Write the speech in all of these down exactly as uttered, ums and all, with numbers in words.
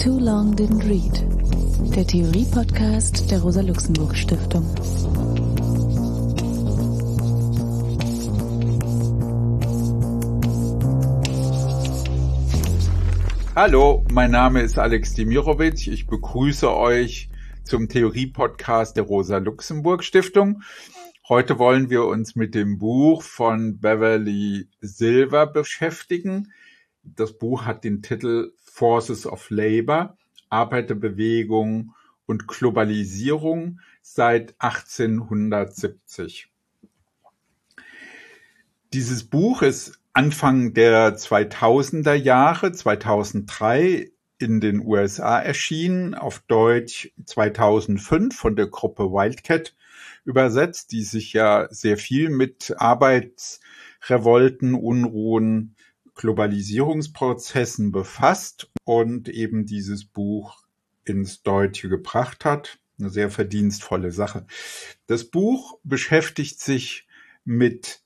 Too Long Didn't Read, der Theorie-Podcast der Rosa-Luxemburg-Stiftung. Hallo, mein Name ist Alex Demirovic. Ich begrüße euch zum Theorie-Podcast der Rosa-Luxemburg-Stiftung. Heute wollen wir uns mit dem Buch von Beverly Silver beschäftigen. Das Buch hat den Titel Forces of Labor, Arbeiterbewegung und Globalisierung seit achtzehnhundertsiebzig. Dieses Buch ist Anfang der zweitausender Jahre, zweitausenddrei, in den U S A erschienen, auf Deutsch zweitausendfünf von der Gruppe Wildcat übersetzt, die sich ja sehr viel mit Arbeitsrevolten, Unruhen, Globalisierungsprozessen befasst und eben dieses Buch ins Deutsche gebracht hat. Eine sehr verdienstvolle Sache. Das Buch beschäftigt sich mit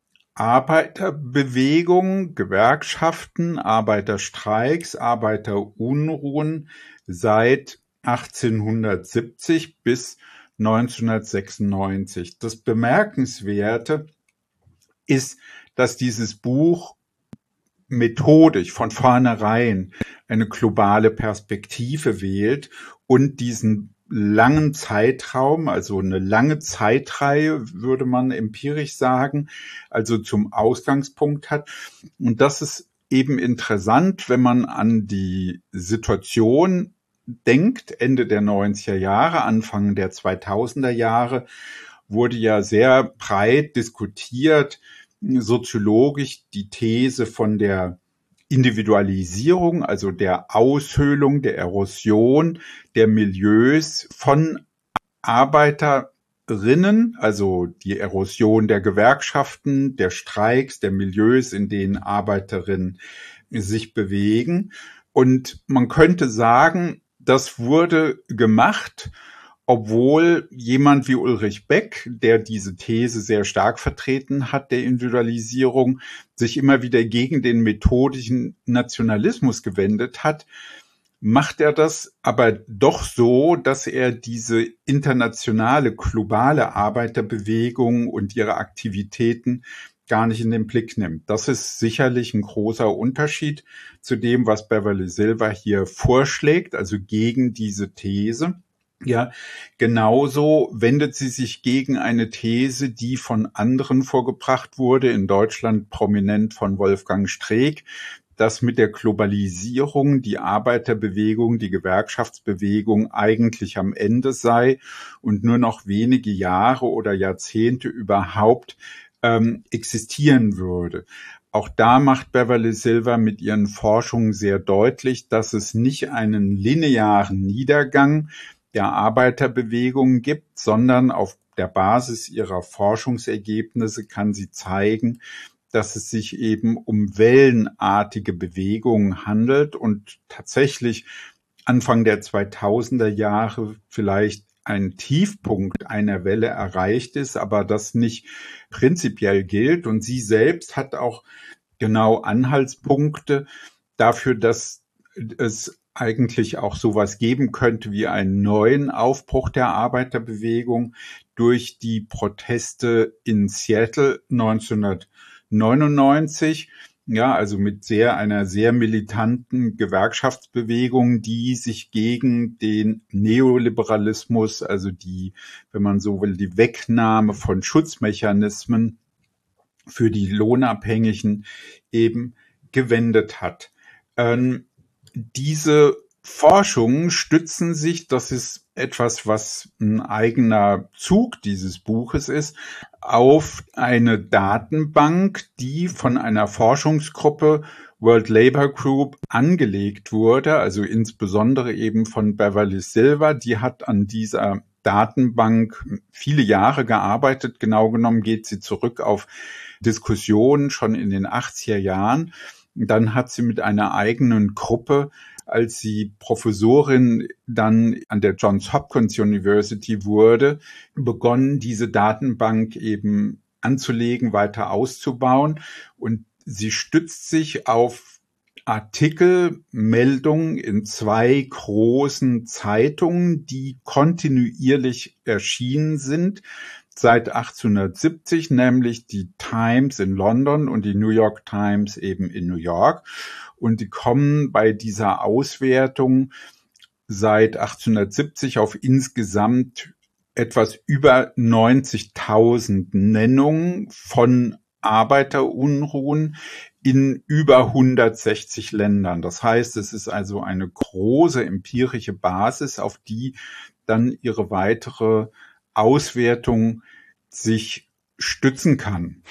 Arbeiterbewegung, Gewerkschaften, Arbeiterstreiks, Arbeiterunruhen seit achtzehnhundertsiebzig bis neunzehnhundertsechsundneunzig. Das Bemerkenswerte ist, dass dieses Buch methodisch von vornherein eine globale Perspektive wählt und diesen langen Zeitraum, also eine lange Zeitreihe, würde man empirisch sagen, also zum Ausgangspunkt hat. Und das ist eben interessant, wenn man an die Situation denkt. Ende der neunziger Jahre, Anfang der zweitausender Jahre wurde ja sehr breit diskutiert, soziologisch die These von der Individualisierung, also der Aushöhlung, der Erosion der Milieus von Arbeiterinnen, also die Erosion der Gewerkschaften, der Streiks, der Milieus, in denen Arbeiterinnen sich bewegen. Und man könnte sagen, das wurde gemacht, obwohl jemand wie Ulrich Beck, der diese These sehr stark vertreten hat, der Individualisierung, sich immer wieder gegen den methodischen Nationalismus gewendet hat, macht er das aber doch so, dass er diese internationale, globale Arbeiterbewegung und ihre Aktivitäten gar nicht in den Blick nimmt. Das ist sicherlich ein großer Unterschied zu dem, was Beverly Silver hier vorschlägt, also gegen diese These. Ja, genauso wendet sie sich gegen eine These, die von anderen vorgebracht wurde, in Deutschland prominent von Wolfgang Streeck, dass mit der Globalisierung die Arbeiterbewegung, die Gewerkschaftsbewegung eigentlich am Ende sei und nur noch wenige Jahre oder Jahrzehnte überhaupt ähm, existieren würde. Auch da macht Beverly Silver mit ihren Forschungen sehr deutlich, dass es nicht einen linearen Niedergang der Arbeiterbewegung gibt, sondern auf der Basis ihrer Forschungsergebnisse kann sie zeigen, dass es sich eben um wellenartige Bewegungen handelt und tatsächlich Anfang der zweitausender Jahre vielleicht ein Tiefpunkt einer Welle erreicht ist, aber das nicht prinzipiell gilt. Und sie selbst hat auch genau Anhaltspunkte dafür, dass es eigentlich auch sowas geben könnte wie einen neuen Aufbruch der Arbeiterbewegung durch die Proteste in Seattle neunzehnhundertneunundneunzig, ja, also mit sehr einer sehr militanten Gewerkschaftsbewegung, die sich gegen den Neoliberalismus, also die, wenn man so will, die Wegnahme von Schutzmechanismen für die Lohnabhängigen eben gewendet hat. Ähm, Diese Forschungen stützen sich, das ist etwas, was ein eigener Zug dieses Buches ist, auf eine Datenbank, die von einer Forschungsgruppe World Labour Group angelegt wurde, also insbesondere eben von Beverly Silver. Die hat an dieser Datenbank viele Jahre gearbeitet. Genau genommen geht sie zurück auf Diskussionen schon in den achtziger Jahren. Dann hat sie mit einer eigenen Gruppe, als sie Professorin dann an der Johns Hopkins University wurde, begonnen, diese Datenbank eben anzulegen, weiter auszubauen. Und sie stützt sich auf Artikel, Meldungen in zwei großen Zeitungen, die kontinuierlich erschienen sind seit achtzehnhundertsiebzig, nämlich die Times in London und die New York Times eben in New York. Und die kommen bei dieser Auswertung seit achtzehnhundertsiebzig auf insgesamt etwas über neunzigtausend Nennungen von Arbeiterunruhen in über hundertsechzig Ländern. Das heißt, es ist also eine große empirische Basis, auf die dann ihre weitere Auswertung sich stützen kann.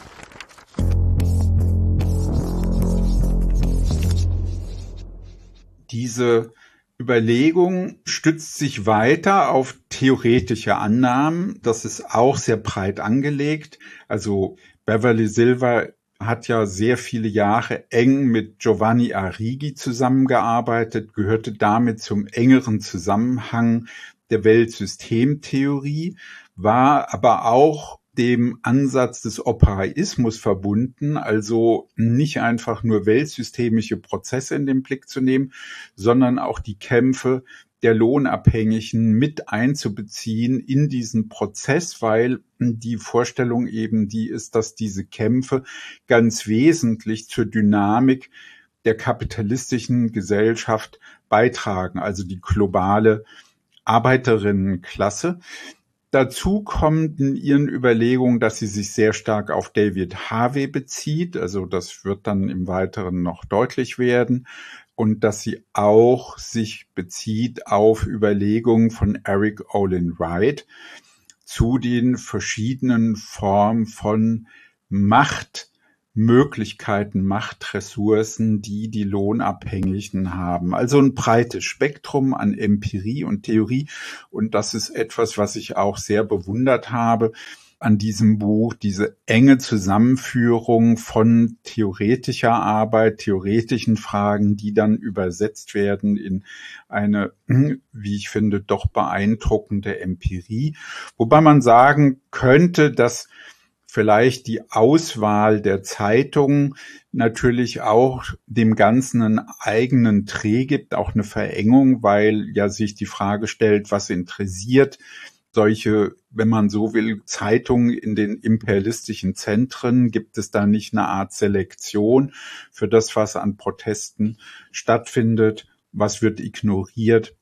Diese Überlegung stützt sich weiter auf theoretische Annahmen. Das ist auch sehr breit angelegt. Also Beverly Silver hat ja sehr viele Jahre eng mit Giovanni Arrighi zusammengearbeitet, gehörte damit zum engeren Zusammenhang der Weltsystemtheorie, war aber auch dem Ansatz des Operaismus verbunden, also nicht einfach nur weltsystemische Prozesse in den Blick zu nehmen, sondern auch die Kämpfe der Lohnabhängigen mit einzubeziehen in diesen Prozess, weil die Vorstellung eben die ist, dass diese Kämpfe ganz wesentlich zur Dynamik der kapitalistischen Gesellschaft beitragen, also die globale Arbeiterinnenklasse. Dazu kommt in ihren Überlegungen, dass sie sich sehr stark auf David Harvey bezieht, also das wird dann im Weiteren noch deutlich werden, und dass sie auch sich bezieht auf Überlegungen von Eric Olin Wright zu den verschiedenen Formen von Machtmöglichkeiten, Machtressourcen, die die Lohnabhängigen haben. Also ein breites Spektrum an Empirie und Theorie. Und das ist etwas, was ich auch sehr bewundert habe an diesem Buch, diese enge Zusammenführung von theoretischer Arbeit, theoretischen Fragen, die dann übersetzt werden in eine, wie ich finde, doch beeindruckende Empirie. Wobei man sagen könnte, dass vielleicht die Auswahl der Zeitungen natürlich auch dem Ganzen einen eigenen Dreh gibt, auch eine Verengung, weil ja sich die Frage stellt, was interessiert solche, wenn man so will, Zeitungen in den imperialistischen Zentren? Gibt es da nicht eine Art Selektion für das, was an Protesten stattfindet? Was wird ignoriert?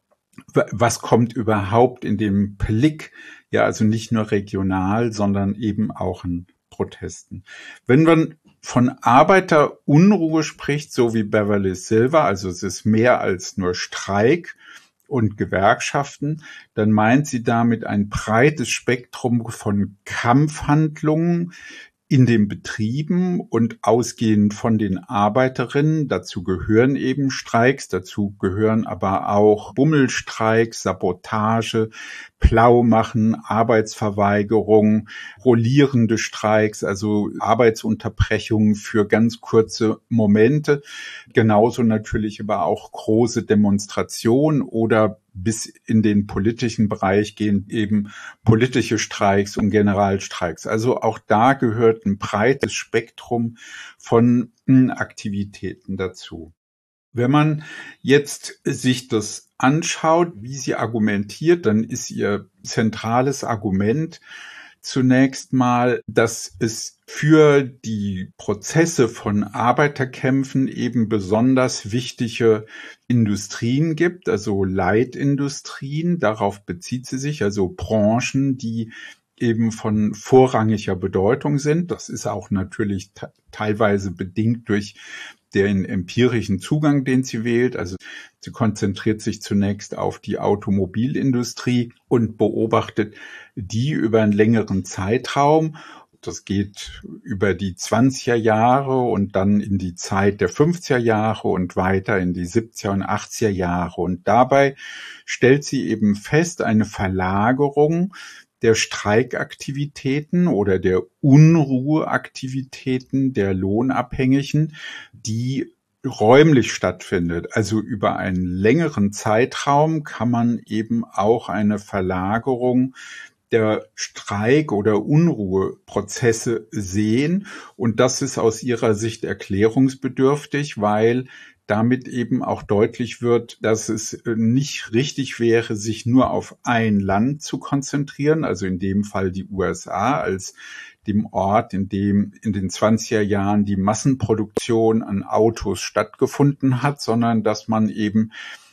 Was kommt überhaupt in den Blick? Ja, also nicht nur regional, sondern eben auch in Protesten. Wenn man von Arbeiterunruhe spricht, so wie Beverly Silver, also es ist mehr als nur Streik und Gewerkschaften, dann meint sie damit ein breites Spektrum von Kampfhandlungen in den Betrieben und ausgehend von den Arbeiterinnen. Dazu gehören eben Streiks, dazu gehören aber auch Bummelstreiks, Sabotage, Plaumachen, Arbeitsverweigerung, rollierende Streiks, also Arbeitsunterbrechungen für ganz kurze Momente. Genauso natürlich aber auch große Demonstrationen oder bis in den politischen Bereich gehen eben politische Streiks und Generalstreiks. Also auch da gehört ein breites Spektrum von Aktivitäten dazu. Wenn man jetzt sich das anschaut, wie sie argumentiert, dann ist ihr zentrales Argument zunächst mal, dass es für die Prozesse von Arbeiterkämpfen eben besonders wichtige Industrien gibt, also Leitindustrien, darauf bezieht sie sich, also Branchen, die eben von vorrangiger Bedeutung sind. Das ist auch natürlich te- teilweise bedingt durch den empirischen Zugang, den sie wählt. Also sie konzentriert sich zunächst auf die Automobilindustrie und beobachtet die über einen längeren Zeitraum. Das geht über die zwanziger Jahre und dann in die Zeit der fünfziger Jahre und weiter in die siebziger und achtziger Jahre. Und dabei stellt sie eben fest, eine Verlagerung der Streikaktivitäten oder der Unruheaktivitäten der Lohnabhängigen, die räumlich stattfindet. Also über einen längeren Zeitraum kann man eben auch eine Verlagerung der Streik- oder Unruheprozesse sehen. Und das ist aus ihrer Sicht erklärungsbedürftig, weil damit eben auch deutlich wird, dass es nicht richtig wäre, sich nur auf ein Land zu konzentrieren, also in dem Fall die U S A als dem Ort, in dem in den zwanziger Jahren die Massenproduktion an Autos stattgefunden hat, sondern dass man eben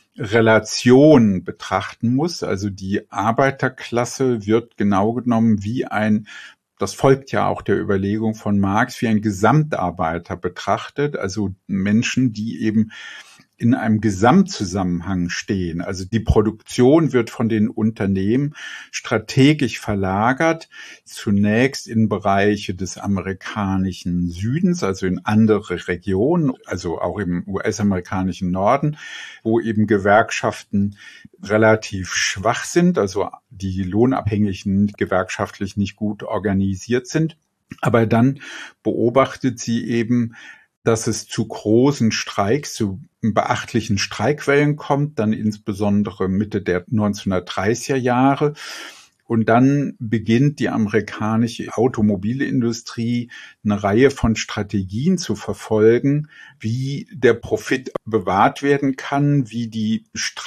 Relationen betrachten muss. Also die Arbeiterklasse wird genau genommen wie ein, das folgt ja auch der Überlegung von Marx, wie ein Gesamtarbeiter betrachtet, also Menschen, die eben in einem Gesamtzusammenhang stehen. Also die Produktion wird von den Unternehmen strategisch verlagert, zunächst in Bereiche des amerikanischen Südens, also in andere Regionen, also auch im U S-amerikanischen Norden, wo eben Gewerkschaften relativ schwach sind, also die Lohnabhängigen gewerkschaftlich nicht gut organisiert sind. Aber dann beobachtet sie eben, dass es zu großen Streiks, zu beachtlichen Streikwellen kommt, dann insbesondere Mitte der neunzehnhundertdreißiger Jahre. Und dann beginnt die amerikanische Automobilindustrie eine Reihe von Strategien zu verfolgen, wie der Profit bewahrt werden kann, wie die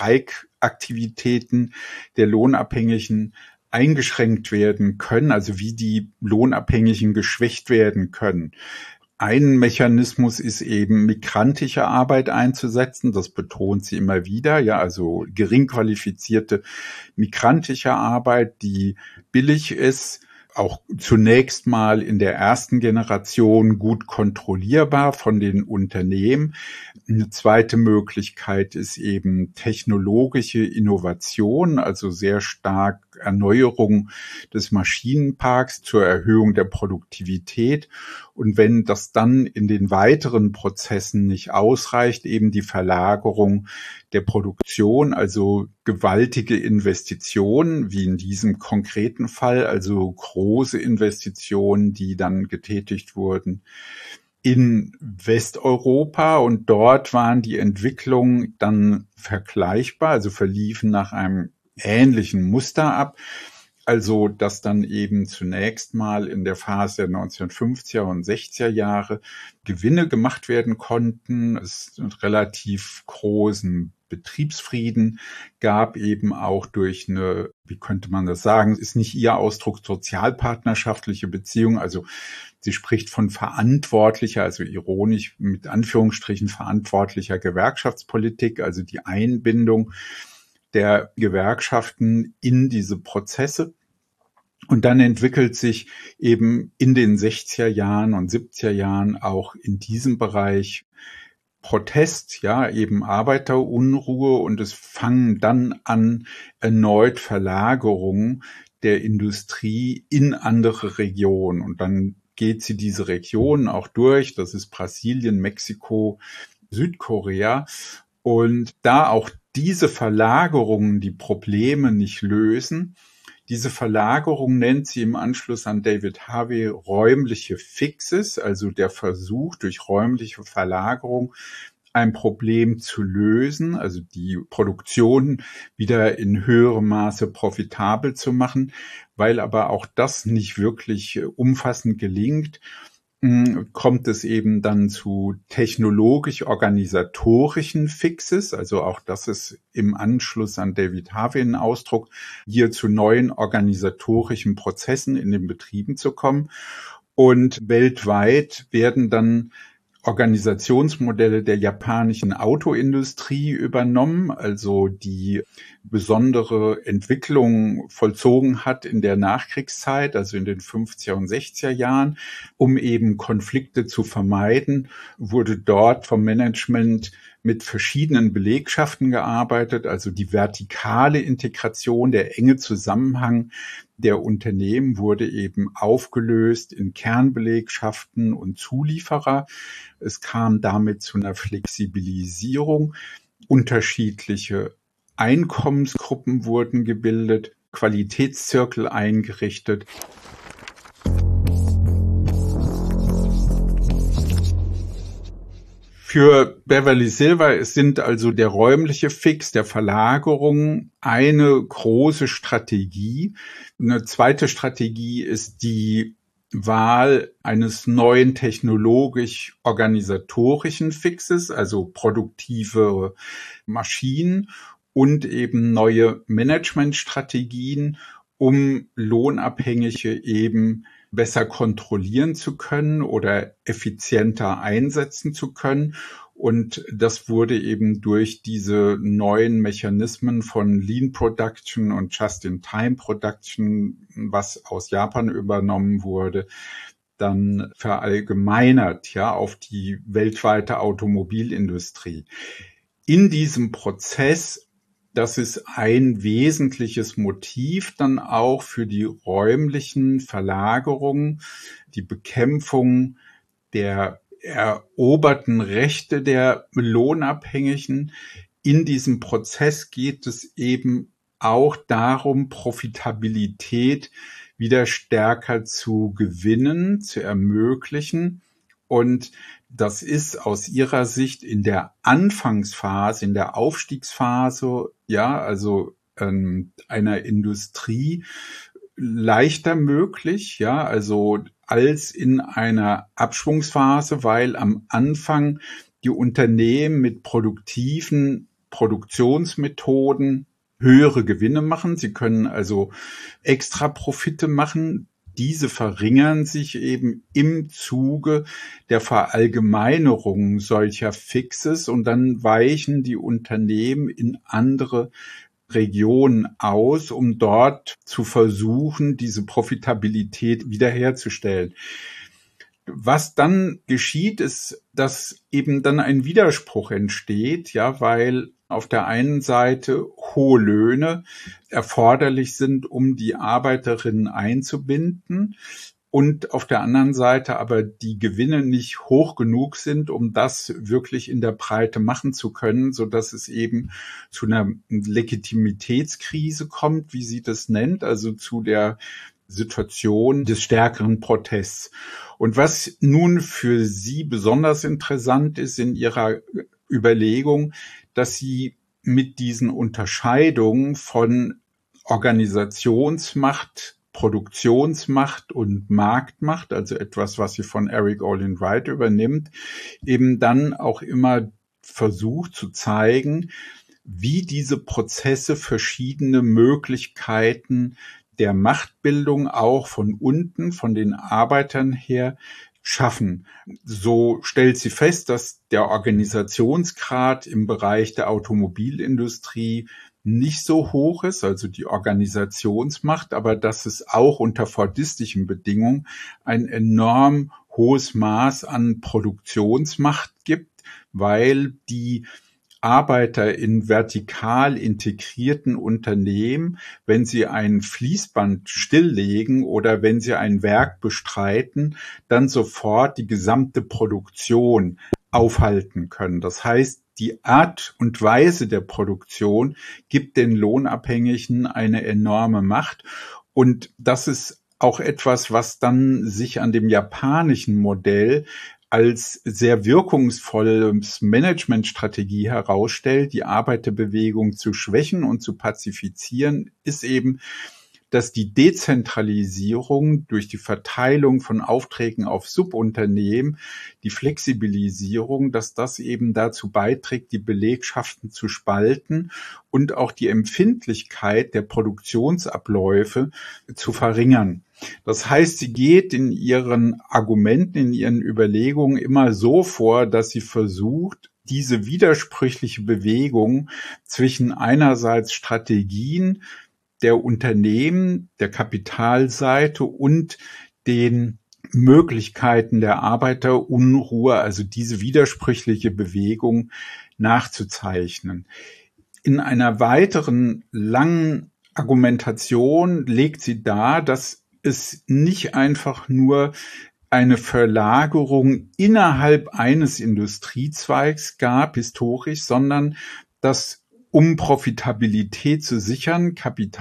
Streikaktivitäten der Lohnabhängigen eingeschränkt werden können, also wie die Lohnabhängigen geschwächt werden können. Ein Mechanismus ist eben, migrantische Arbeit einzusetzen. Das betont sie immer wieder. Ja, also gering qualifizierte migrantische Arbeit, die billig ist, auch zunächst mal in der ersten Generation gut kontrollierbar von den Unternehmen. Eine zweite Möglichkeit ist eben technologische Innovation, also sehr stark Erneuerung des Maschinenparks zur Erhöhung der Produktivität. Und wenn das dann in den weiteren Prozessen nicht ausreicht, eben die Verlagerung der Produktion, also gewaltige Investitionen, wie in diesem konkreten Fall, also große Investitionen, die dann getätigt wurden in Westeuropa. Und dort waren die Entwicklungen dann vergleichbar, also verliefen nach einem ähnlichen Muster ab. Also, dass dann eben zunächst mal in der Phase der neunzehnhundertfünfziger und sechziger Jahre Gewinne gemacht werden konnten. Es einen relativ großen Betriebsfrieden gab, eben auch durch eine, wie könnte man das sagen, ist nicht ihr Ausdruck, sozialpartnerschaftliche Beziehung. Also sie spricht von verantwortlicher, also ironisch mit Anführungsstrichen verantwortlicher Gewerkschaftspolitik, also die Einbindung der Gewerkschaften in diese Prozesse. Und dann entwickelt sich eben in den sechziger Jahren und siebziger Jahren auch in diesem Bereich Protest, ja, eben Arbeiterunruhe, und es fangen dann an erneut Verlagerungen der Industrie in andere Regionen. Und dann geht sie diese Regionen auch durch. Das ist Brasilien, Mexiko, Südkorea. Und da auch diese Verlagerungen die Probleme nicht lösen, diese Verlagerung nennt sie im Anschluss an David Harvey räumliche Fixes, also der Versuch, durch räumliche Verlagerung ein Problem zu lösen, also die Produktion wieder in höherem Maße profitabel zu machen. Weil aber auch das nicht wirklich umfassend gelingt, kommt es eben dann zu technologisch-organisatorischen Fixes, also auch das ist im Anschluss an David Harvey ein Ausdruck, hier zu neuen organisatorischen Prozessen in den Betrieben zu kommen. Und weltweit werden dann Organisationsmodelle der japanischen Autoindustrie übernommen, also die besondere Entwicklung vollzogen hat in der Nachkriegszeit, also in den fünfziger und sechziger Jahren, um eben Konflikte zu vermeiden, wurde dort vom Management mit verschiedenen Belegschaften gearbeitet, also die vertikale Integration, der enge Zusammenhang der Unternehmen wurde eben aufgelöst in Kernbelegschaften und Zulieferer. Es kam damit zu einer Flexibilisierung. Unterschiedliche Einkommensgruppen wurden gebildet, Qualitätszirkel eingerichtet. Für Beverly Silver sind also der räumliche Fix der Verlagerung eine große Strategie. Eine zweite Strategie ist die Wahl eines neuen technologisch-organisatorischen Fixes, also produktive Maschinen und eben neue Managementstrategien, um Lohnabhängige eben besser kontrollieren zu können oder effizienter einsetzen zu können. Und das wurde eben durch diese neuen Mechanismen von Lean Production und Just-in-Time Production, was aus Japan übernommen wurde, dann verallgemeinert, ja, auf die weltweite Automobilindustrie. In diesem Prozess, das ist ein wesentliches Motiv dann auch für die räumlichen Verlagerungen, die Bekämpfung der eroberten Rechte der Lohnabhängigen. In diesem Prozess geht es eben auch darum, Profitabilität wieder stärker zu gewinnen, zu ermöglichen. Und das ist aus ihrer Sicht in der Anfangsphase, in der Aufstiegsphase, ja, also ähm, einer Industrie leichter möglich, ja, also als in einer Abschwungsphase, weil am Anfang die Unternehmen mit produktiven Produktionsmethoden höhere Gewinne machen. Sie können also extra Profite machen. Diese verringern sich eben im Zuge der Verallgemeinerung solcher Fixes und dann weichen die Unternehmen in andere Regionen aus, um dort zu versuchen, diese Profitabilität wiederherzustellen. Was dann geschieht, ist, dass eben dann ein Widerspruch entsteht, ja, weil auf der einen Seite hohe Löhne erforderlich sind, um die Arbeiterinnen einzubinden und auf der anderen Seite aber die Gewinne nicht hoch genug sind, um das wirklich in der Breite machen zu können, so dass es eben zu einer Legitimitätskrise kommt, wie sie das nennt, also zu der Situation des stärkeren Protests. Und was nun für sie besonders interessant ist in ihrer Überlegung, dass sie mit diesen Unterscheidungen von Organisationsmacht, Produktionsmacht und Marktmacht, also etwas, was sie von Eric Olin Wright übernimmt, eben dann auch immer versucht zu zeigen, wie diese Prozesse verschiedene Möglichkeiten der Machtbildung auch von unten, von den Arbeitern her, schaffen. So stellt sie fest, dass der Organisationsgrad im Bereich der Automobilindustrie nicht so hoch ist, also die Organisationsmacht, aber dass es auch unter fordistischen Bedingungen ein enorm hohes Maß an Produktionsmacht gibt, weil die Arbeiter in vertikal integrierten Unternehmen, wenn sie ein Fließband stilllegen oder wenn sie ein Werk bestreiten, dann sofort die gesamte Produktion aufhalten können. Das heißt, die Art und Weise der Produktion gibt den Lohnabhängigen eine enorme Macht. Und das ist auch etwas, was dann sich an dem japanischen Modell als sehr wirkungsvolles Managementstrategie herausstellt, die Arbeiterbewegung zu schwächen und zu pazifizieren, ist eben, dass die Dezentralisierung durch die Verteilung von Aufträgen auf Subunternehmen, die Flexibilisierung, dass das eben dazu beiträgt, die Belegschaften zu spalten und auch die Empfindlichkeit der Produktionsabläufe zu verringern. Das heißt, sie geht in ihren Argumenten, in ihren Überlegungen immer so vor, dass sie versucht, diese widersprüchliche Bewegung zwischen einerseits Strategien der Unternehmen, der Kapitalseite und den Möglichkeiten der Arbeiterunruhe, also diese widersprüchliche Bewegung nachzuzeichnen. In einer weiteren langen Argumentation legt sie dar, dass es nicht einfach nur eine Verlagerung innerhalb eines Industriezweigs gab, historisch, sondern dass, um Profitabilität zu sichern,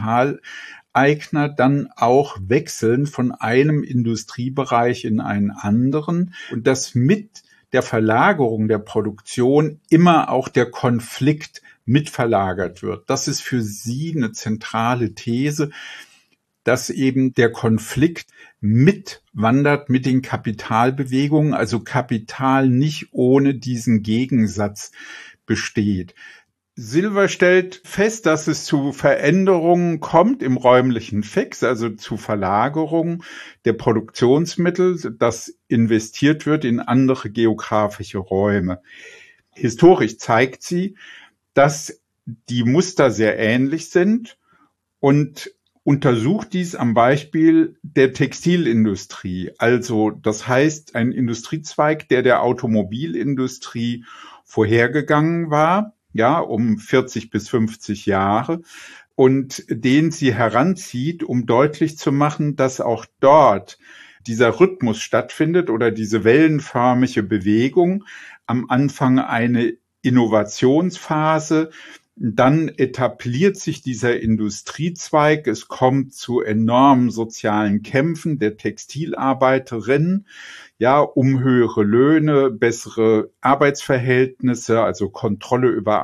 Kapitaleigner dann auch wechseln von einem Industriebereich in einen anderen und dass mit der Verlagerung der Produktion immer auch der Konflikt mitverlagert wird. Das ist für sie eine zentrale These, dass eben der Konflikt mitwandert mit den Kapitalbewegungen, also Kapital nicht ohne diesen Gegensatz besteht. Silver stellt fest, dass es zu Veränderungen kommt im räumlichen Fix, also zu Verlagerungen der Produktionsmittel, dass investiert wird in andere geografische Räume. Historisch zeigt sie, dass die Muster sehr ähnlich sind und untersucht dies am Beispiel der Textilindustrie. Also das heißt, ein Industriezweig, der der Automobilindustrie vorhergegangen war, ja, um vierzig bis fünfzig Jahre, und den sie heranzieht, um deutlich zu machen, dass auch dort dieser Rhythmus stattfindet oder diese wellenförmige Bewegung. Am Anfang eine Innovationsphase, dann etabliert sich dieser Industriezweig, es kommt zu enormen sozialen Kämpfen der Textilarbeiterinnen, ja, um höhere Löhne, bessere Arbeitsverhältnisse, also Kontrolle über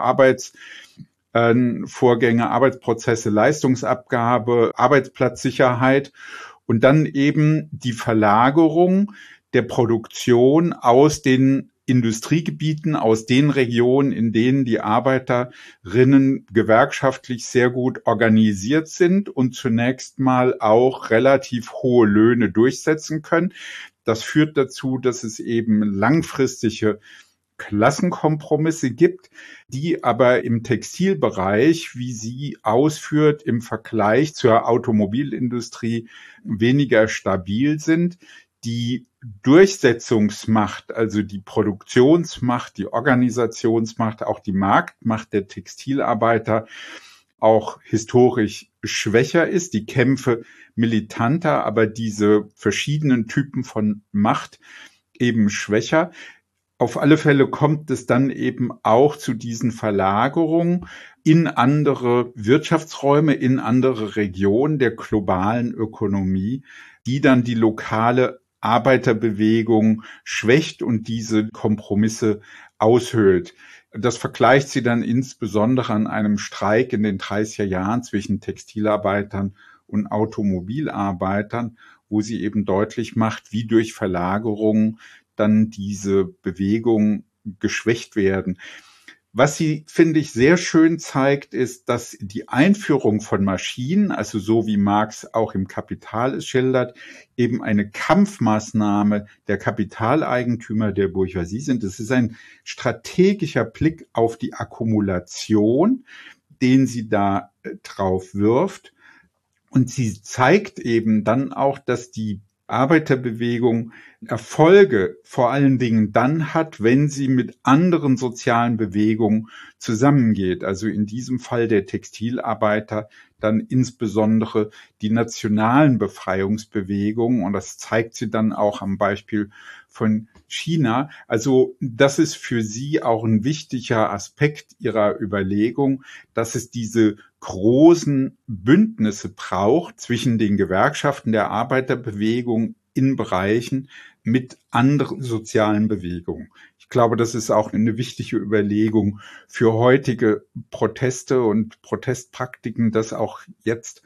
Arbeitsvorgänge, Arbeitsprozesse, Leistungsabgabe, Arbeitsplatzsicherheit und dann eben die Verlagerung der Produktion aus den Industriegebieten, aus den Regionen, in denen die Arbeiterinnen gewerkschaftlich sehr gut organisiert sind und zunächst mal auch relativ hohe Löhne durchsetzen können. Das führt dazu, dass es eben langfristige Klassenkompromisse gibt, die aber im Textilbereich, wie sie ausführt, im Vergleich zur Automobilindustrie weniger stabil sind. Die Durchsetzungsmacht, also die Produktionsmacht, die Organisationsmacht, auch die Marktmacht der Textilarbeiter auch historisch schwächer ist, die Kämpfe militanter, aber diese verschiedenen Typen von Macht eben schwächer. Auf alle Fälle kommt es dann eben auch zu diesen Verlagerungen in andere Wirtschaftsräume, in andere Regionen der globalen Ökonomie, die dann die lokale Arbeiterbewegung schwächt und diese Kompromisse aushöhlt. Das vergleicht sie dann insbesondere an einem Streik in den dreißiger Jahren zwischen Textilarbeitern und Automobilarbeitern, wo sie eben deutlich macht, wie durch Verlagerung dann diese Bewegungen geschwächt werden. Was sie, finde ich, sehr schön zeigt, ist, dass die Einführung von Maschinen, also so wie Marx auch im Kapital es schildert, eben eine Kampfmaßnahme der Kapitaleigentümer der Bourgeoisie sind. Es ist ein strategischer Blick auf die Akkumulation, den sie da drauf wirft. Und sie zeigt eben dann auch, dass die Arbeiterbewegung Erfolge vor allen Dingen dann hat, wenn sie mit anderen sozialen Bewegungen zusammengeht. Also in diesem Fall der Textilarbeiter dann insbesondere die nationalen Befreiungsbewegungen. Und das zeigt sie dann auch am Beispiel von China. Also das ist für sie auch ein wichtiger Aspekt ihrer Überlegung, dass es diese großen Bündnisse braucht zwischen den Gewerkschaften der Arbeiterbewegung in Bereichen mit anderen sozialen Bewegungen. Ich glaube, das ist auch eine wichtige Überlegung für heutige Proteste und Protestpraktiken, dass auch jetzt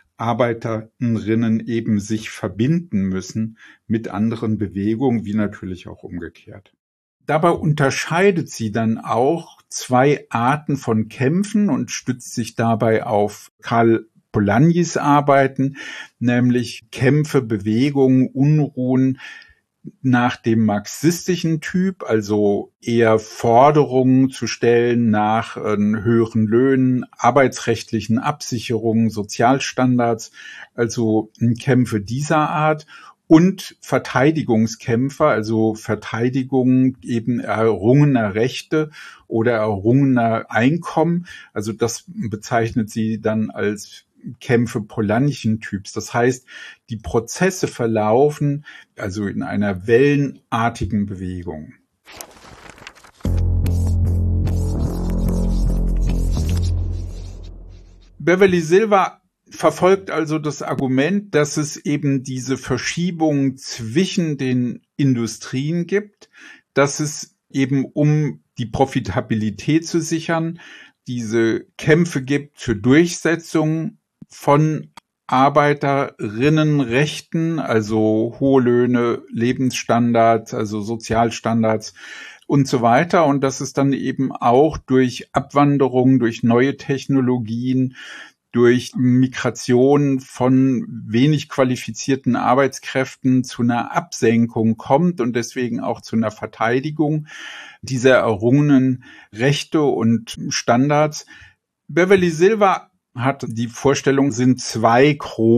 Arbeiterinnen eben sich verbinden müssen mit anderen Bewegungen, wie natürlich auch umgekehrt. Dabei unterscheidet sie dann auch zwei Arten von Kämpfen und stützt sich dabei auf Karl Polanyi's Arbeiten, nämlich Kämpfe, Bewegungen, Unruhen nach dem marxistischen Typ, also eher Forderungen zu stellen nach äh, höheren Löhnen, arbeitsrechtlichen Absicherungen, Sozialstandards, also Kämpfe dieser Art. Und Verteidigungskämpfer, also Verteidigung eben errungener Rechte oder errungener Einkommen. Also das bezeichnet sie dann als Kämpfe Polanyi'schen Typs. Das heißt, die Prozesse verlaufen also in einer wellenartigen Bewegung. Beverly Silver verfolgt also das Argument, dass es eben diese Verschiebung zwischen den Industrien gibt, dass es eben, um die Profitabilität zu sichern, diese Kämpfe gibt zur Durchsetzung von Arbeiterinnenrechten, also hohe Löhne, Lebensstandards, also Sozialstandards und so weiter. Und dass es dann eben auch durch Abwanderung, durch neue Technologien, durch Migration von wenig qualifizierten Arbeitskräften zu einer Absenkung kommt und deswegen auch zu einer Verteidigung dieser errungenen Rechte und Standards. Beverly Silver hat die Vorstellung, sind zwei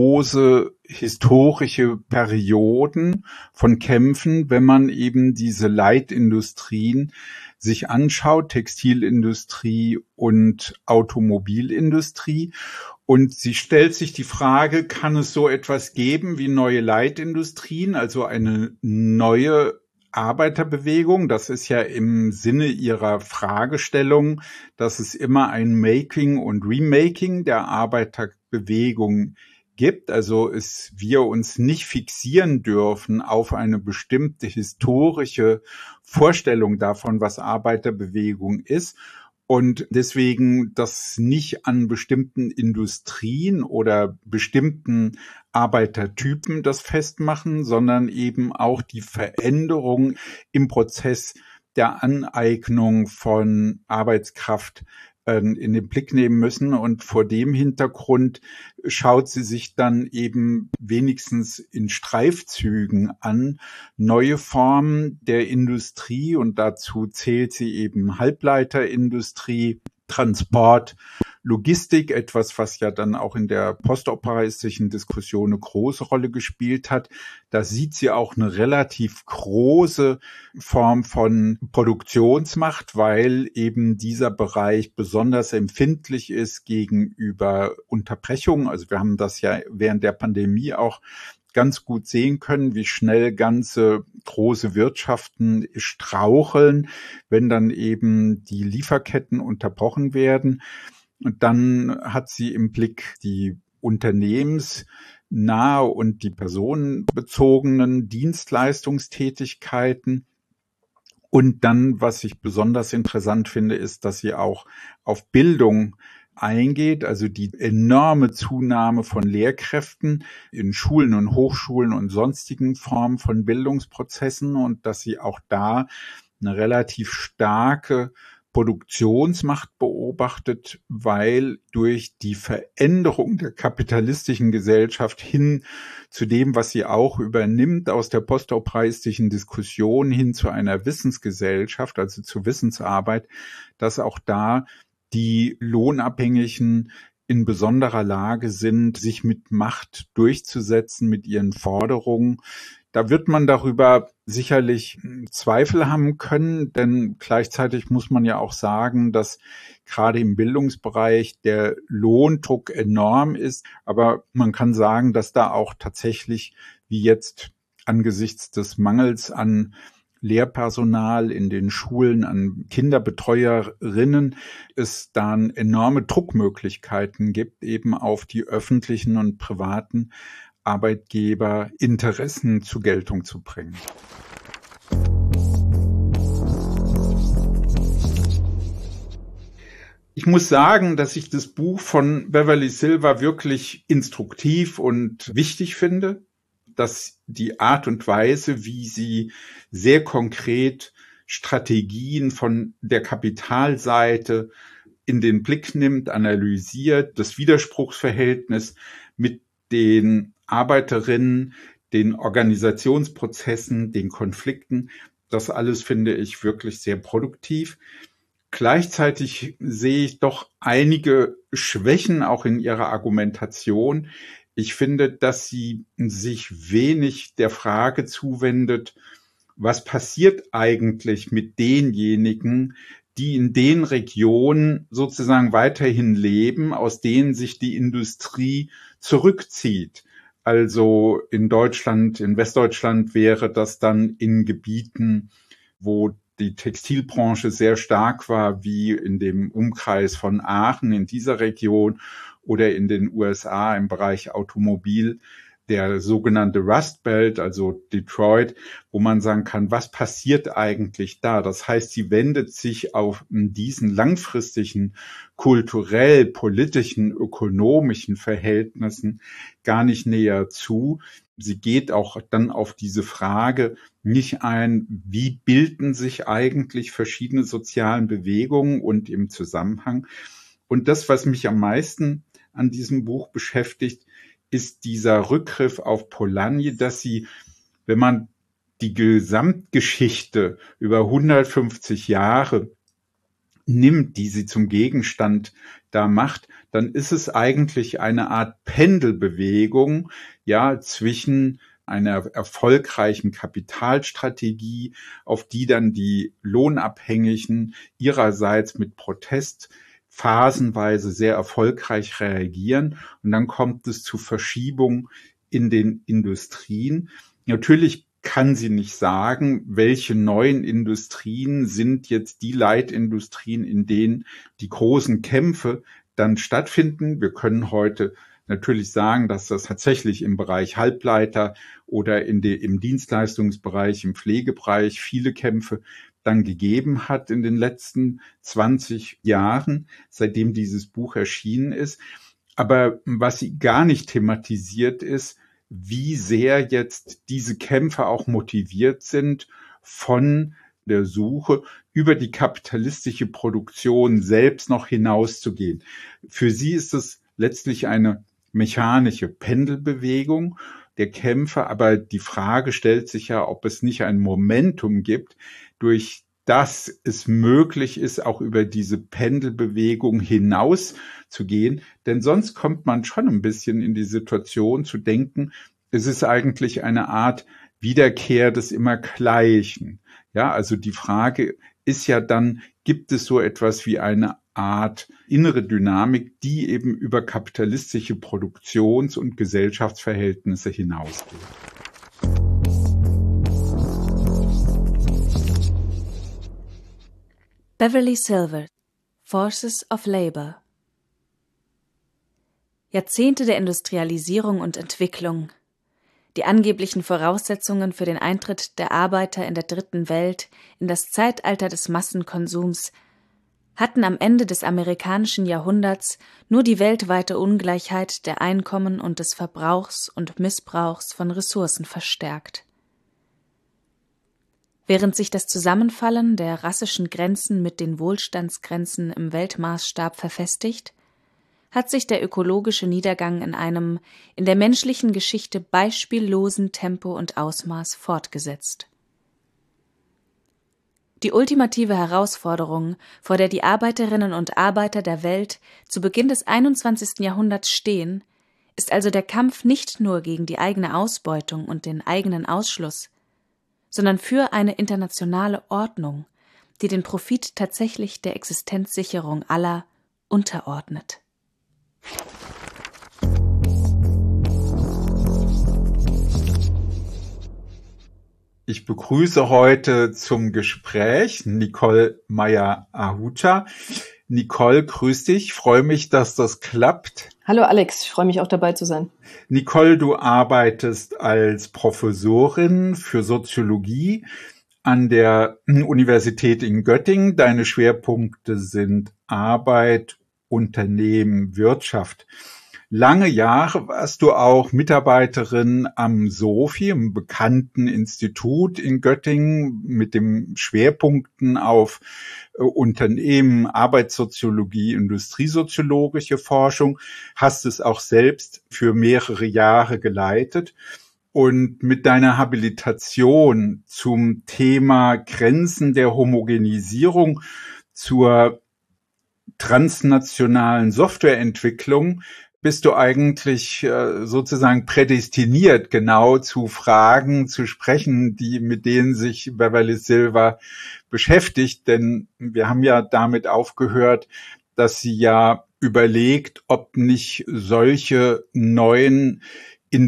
große historische Perioden von Kämpfen, wenn man eben diese Leitindustrien sich anschaut, Textilindustrie und Automobilindustrie. Und sie stellt sich die Frage, kann es so etwas geben wie neue Leitindustrien, also eine neue Arbeiterbewegung? Das ist ja im Sinne ihrer Fragestellung, dass es immer ein Making und Remaking der Arbeiterbewegung gibt, also es wir uns nicht fixieren dürfen auf eine bestimmte historische Vorstellung davon, was Arbeiterbewegung ist, und deswegen das nicht an bestimmten Industrien oder bestimmten Arbeitertypen das festmachen, sondern eben auch die Veränderung im Prozess der Aneignung von Arbeitskraft in den Blick nehmen müssen. Und vor dem Hintergrund schaut sie sich dann eben wenigstens in Streifzügen an neue Formen der Industrie, und dazu zählt sie eben Halbleiterindustrie, Transport, Logistik, etwas, was ja dann auch in der postoperaistischen Diskussion eine große Rolle gespielt hat. Da sieht sie auch eine relativ große Form von Produktionsmacht, weil eben dieser Bereich besonders empfindlich ist gegenüber Unterbrechungen. Also wir haben das ja während der Pandemie auch ganz gut sehen können, wie schnell ganze große Wirtschaften straucheln, wenn dann eben die Lieferketten unterbrochen werden. Und dann hat sie im Blick die unternehmensnahe und die personenbezogenen Dienstleistungstätigkeiten. Und dann, was ich besonders interessant finde, ist, dass sie auch auf Bildung eingeht, also die enorme Zunahme von Lehrkräften in Schulen und Hochschulen und sonstigen Formen von Bildungsprozessen, und dass sie auch da eine relativ starke Produktionsmacht beobachtet, weil durch die Veränderung der kapitalistischen Gesellschaft hin zu dem, was sie auch übernimmt aus der postoperaistischen Diskussion hin zu einer Wissensgesellschaft, also zur Wissensarbeit, dass auch da die Lohnabhängigen in besonderer Lage sind, sich mit Macht durchzusetzen, mit ihren Forderungen. Da wird man darüber sicherlich Zweifel haben können, denn gleichzeitig muss man ja auch sagen, dass gerade im Bildungsbereich der Lohndruck enorm ist. Aber man kann sagen, dass da auch tatsächlich, wie jetzt angesichts des Mangels an Lehrpersonal in den Schulen, an Kinderbetreuerinnen, es dann enorme Druckmöglichkeiten gibt, eben auf die öffentlichen und privaten Arbeitgeber Interessen zur Geltung zu bringen. Ich muss sagen, dass ich das Buch von Beverly Silver wirklich instruktiv und wichtig finde, dass die Art und Weise, wie sie sehr konkret Strategien von der Kapitalseite in den Blick nimmt, analysiert, das Widerspruchsverhältnis mit den Arbeiterinnen, den Organisationsprozessen, den Konflikten, das alles finde ich wirklich sehr produktiv. Gleichzeitig sehe ich doch einige Schwächen auch in ihrer Argumentation. Ich finde, dass sie sich wenig der Frage zuwendet, was passiert eigentlich mit denjenigen, die in den Regionen sozusagen weiterhin leben, aus denen sich die Industrie zurückzieht. Also in Deutschland, in Westdeutschland wäre das dann in Gebieten, wo die Textilbranche sehr stark war, wie in dem Umkreis von Aachen in dieser Region oder in den U S A im Bereich Automobil, der sogenannte Rust Belt, also Detroit, wo man sagen kann, was passiert eigentlich da? Das heißt, sie wendet sich auf diesen langfristigen kulturell, politischen, ökonomischen Verhältnissen gar nicht näher zu. Sie geht auch dann auf diese Frage nicht ein, wie bilden sich eigentlich verschiedene sozialen Bewegungen und im Zusammenhang. Und das, was mich am meisten an diesem Buch beschäftigt, ist dieser Rückgriff auf Polanyi, dass sie, wenn man die Gesamtgeschichte über hundertfünfzig Jahre nimmt, die sie zum Gegenstand da macht, dann ist es eigentlich eine Art Pendelbewegung, ja, zwischen einer erfolgreichen Kapitalstrategie, auf die dann die Lohnabhängigen ihrerseits mit Protest phasenweise sehr erfolgreich reagieren. Und dann kommt es zu Verschiebungen in den Industrien. Natürlich kann sie nicht sagen, welche neuen Industrien sind jetzt die Leitindustrien, in denen die großen Kämpfe dann stattfinden. Wir können heute natürlich sagen, dass das tatsächlich im Bereich Halbleiter oder in de, im Dienstleistungsbereich, im Pflegebereich viele Kämpfe dann gegeben hat in den letzten zwanzig Jahren, seitdem dieses Buch erschienen ist. Aber was sie gar nicht thematisiert ist, wie sehr jetzt diese Kämpfe auch motiviert sind von der Suche über die kapitalistische Produktion selbst noch hinauszugehen. Für sie ist es letztlich eine mechanische Pendelbewegung der Kämpfe, aber die Frage stellt sich ja, ob es nicht ein Momentum gibt, durch das es möglich ist, auch über diese Pendelbewegung hinaus zu gehen. Denn sonst kommt man schon ein bisschen in die Situation zu denken, es ist eigentlich eine Art Wiederkehr des Immergleichen. Ja, also die Frage ist ja dann, gibt es so etwas wie eine Art innere Dynamik, die eben über kapitalistische Produktions- und Gesellschaftsverhältnisse hinausgeht? Beverly Silver, Forces of Labor. Jahrzehnte der Industrialisierung und Entwicklung, die angeblichen Voraussetzungen für den Eintritt der Arbeiter in der Dritten Welt in das Zeitalter des Massenkonsums, hatten am Ende des amerikanischen Jahrhunderts nur die weltweite Ungleichheit der Einkommen und des Verbrauchs und Missbrauchs von Ressourcen verstärkt. Während sich das Zusammenfallen der rassischen Grenzen mit den Wohlstandsgrenzen im Weltmaßstab verfestigt, hat sich der ökologische Niedergang in einem in der menschlichen Geschichte beispiellosen Tempo und Ausmaß fortgesetzt. Die ultimative Herausforderung, vor der die Arbeiterinnen und Arbeiter der Welt zu Beginn des einundzwanzigsten Jahrhunderts stehen, ist also der Kampf nicht nur gegen die eigene Ausbeutung und den eigenen Ausschluss, sondern für eine internationale Ordnung, die den Profit tatsächlich der Existenzsicherung aller unterordnet. Ich begrüße heute zum Gespräch Nicole Meyer-Ahuta. Nicole, grüß dich. Freue mich, dass das klappt. Hallo Alex, ich freue mich auch dabei zu sein. Nicole, du arbeitest als Professorin für Soziologie an der Universität in Göttingen. Deine Schwerpunkte sind Arbeit, Unternehmen, Wirtschaft. Lange Jahre warst du auch Mitarbeiterin am SOFI, einem bekannten Institut in Göttingen mit dem Schwerpunkten auf äh, Unternehmen, Arbeitssoziologie, industriesoziologische Forschung, hast es auch selbst für mehrere Jahre geleitet. Und mit deiner Habilitation zum Thema Grenzen der Homogenisierung zur transnationalen Softwareentwicklung bist du eigentlich äh, sozusagen prädestiniert, genau zu Fragen zu sprechen, die mit denen sich Beverly Silver beschäftigt. Denn wir haben ja damit aufgehört, dass sie ja überlegt, ob nicht solche neuen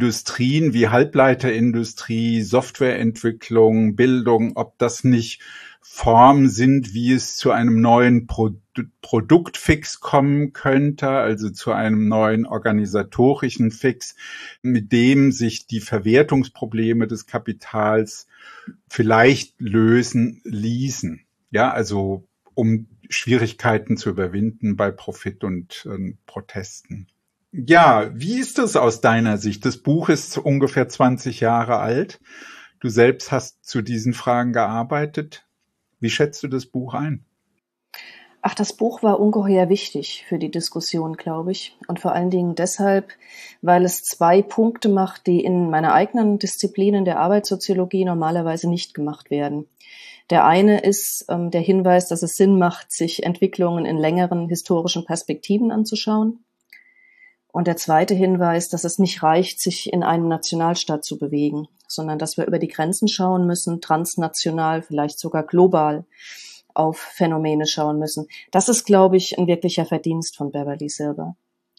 Industrien wie Halbleiterindustrie, Softwareentwicklung, Bildung, ob das nicht Form sind, wie es zu einem neuen Pro- Produktfix kommen könnte, also zu einem neuen organisatorischen Fix, mit dem sich die Verwertungsprobleme des Kapitals vielleicht lösen ließen. Ja, also um Schwierigkeiten zu überwinden bei Profit und äh, Protesten. Ja, wie ist das aus deiner Sicht? Das Buch ist ungefähr zwanzig Jahre alt. Du selbst hast zu diesen Fragen gearbeitet. Wie schätzt du das Buch ein? Ach, das Buch war ungeheuer wichtig für die Diskussion, glaube ich. Und vor allen Dingen deshalb, weil es zwei Punkte macht, die in meiner eigenen Disziplin in der Arbeitssoziologie normalerweise nicht gemacht werden. Der eine ist ähm, der Hinweis, dass es Sinn macht, sich Entwicklungen in längeren historischen Perspektiven anzuschauen. Und der zweite Hinweis, dass es nicht reicht, sich in einem Nationalstaat zu bewegen, sondern dass wir über die Grenzen schauen müssen, transnational, vielleicht sogar global auf Phänomene schauen müssen. Das ist, glaube ich, ein wirklicher Verdienst von Beverly Silver.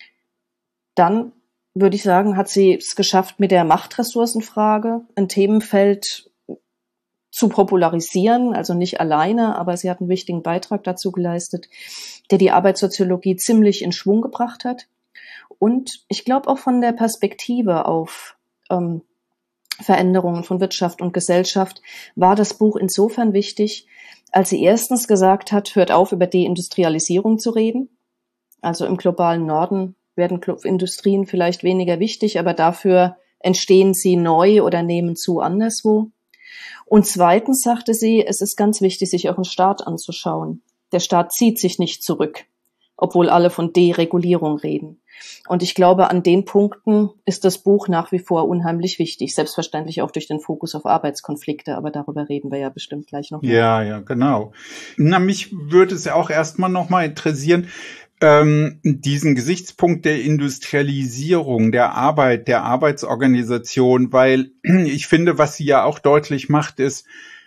Dann würde ich sagen, hat sie es geschafft, mit der Machtressourcenfrage ein Themenfeld zu popularisieren, also nicht alleine, aber sie hat einen wichtigen Beitrag dazu geleistet, der die Arbeitssoziologie ziemlich in Schwung gebracht hat. Und ich glaube auch von der Perspektive auf ähm, Veränderungen von Wirtschaft und Gesellschaft war das Buch insofern wichtig, als sie erstens gesagt hat, hört auf, über Deindustrialisierung zu reden. Also im globalen Norden werden Industrien vielleicht weniger wichtig, aber dafür entstehen sie neu oder nehmen zu anderswo. Und zweitens sagte sie, es ist ganz wichtig, sich auch den Staat anzuschauen. Der Staat zieht sich nicht zurück, obwohl alle von Deregulierung reden. Und ich glaube, an den Punkten ist das Buch nach wie vor unheimlich wichtig. Selbstverständlich auch durch den Fokus auf Arbeitskonflikte, aber darüber reden wir ja bestimmt gleich noch mehr. Ja, ja, genau. Na, mich würde es ja auch erstmal nochmal interessieren, ähm, diesen Gesichtspunkt der Industrialisierung, der Arbeit, der Arbeitsorganisation, weil ich finde, was sie ja auch deutlich macht, ist,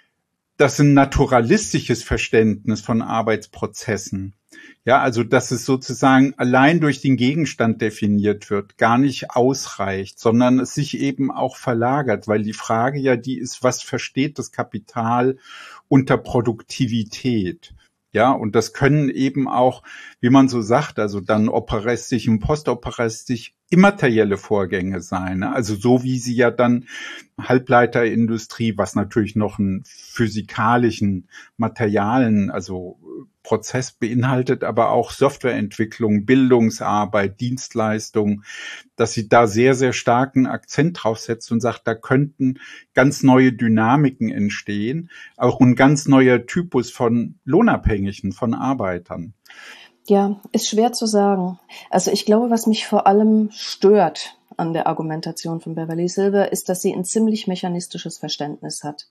dass ein naturalistisches Verständnis von Arbeitsprozessen, ja, also dass es sozusagen allein durch den Gegenstand definiert wird, gar nicht ausreicht, sondern es sich eben auch verlagert, weil die Frage ja die ist, was versteht das Kapital unter Produktivität? Ja, und das können eben auch, wie man so sagt, also dann operistisch und postoperistisch immaterielle Vorgänge sein. Ne? Also so wie sie ja dann Halbleiterindustrie, was natürlich noch einen physikalischen Materialien, also Prozess beinhaltet, aber auch Softwareentwicklung, Bildungsarbeit, Dienstleistung, dass sie da sehr, sehr starken Akzent drauf setzt und sagt, da könnten ganz neue Dynamiken entstehen, auch ein ganz neuer Typus von Lohnabhängigen, von Arbeitern. Ja, ist schwer zu sagen. Also ich glaube, was mich vor allem stört an der Argumentation von Beverly Silver, ist, dass sie ein ziemlich mechanistisches Verständnis hat.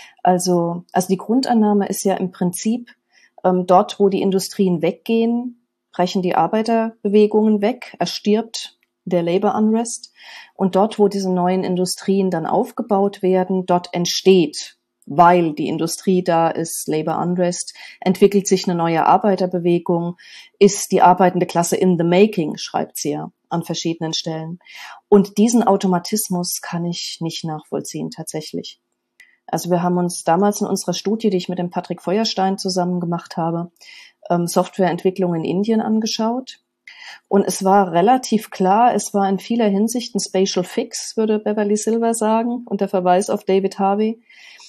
Also, also die Grundannahme ist ja im Prinzip, ähm, dort, wo die Industrien weggehen, brechen die Arbeiterbewegungen weg, erstirbt der Labor Unrest. Und dort, wo diese neuen Industrien dann aufgebaut werden, dort entsteht, weil die Industrie da ist, Labor Unrest, entwickelt sich eine neue Arbeiterbewegung, ist die arbeitende Klasse in the making, schreibt sie ja an verschiedenen Stellen. Und diesen Automatismus kann ich nicht nachvollziehen, tatsächlich. Also wir haben uns damals in unserer Studie, die ich mit dem Patrick Feuerstein zusammen gemacht habe, ähm, Softwareentwicklung in Indien angeschaut. Und es war relativ klar, es war in vieler Hinsicht ein Spatial Fix, würde Beverly Silver sagen, und der Verweis auf David Harvey,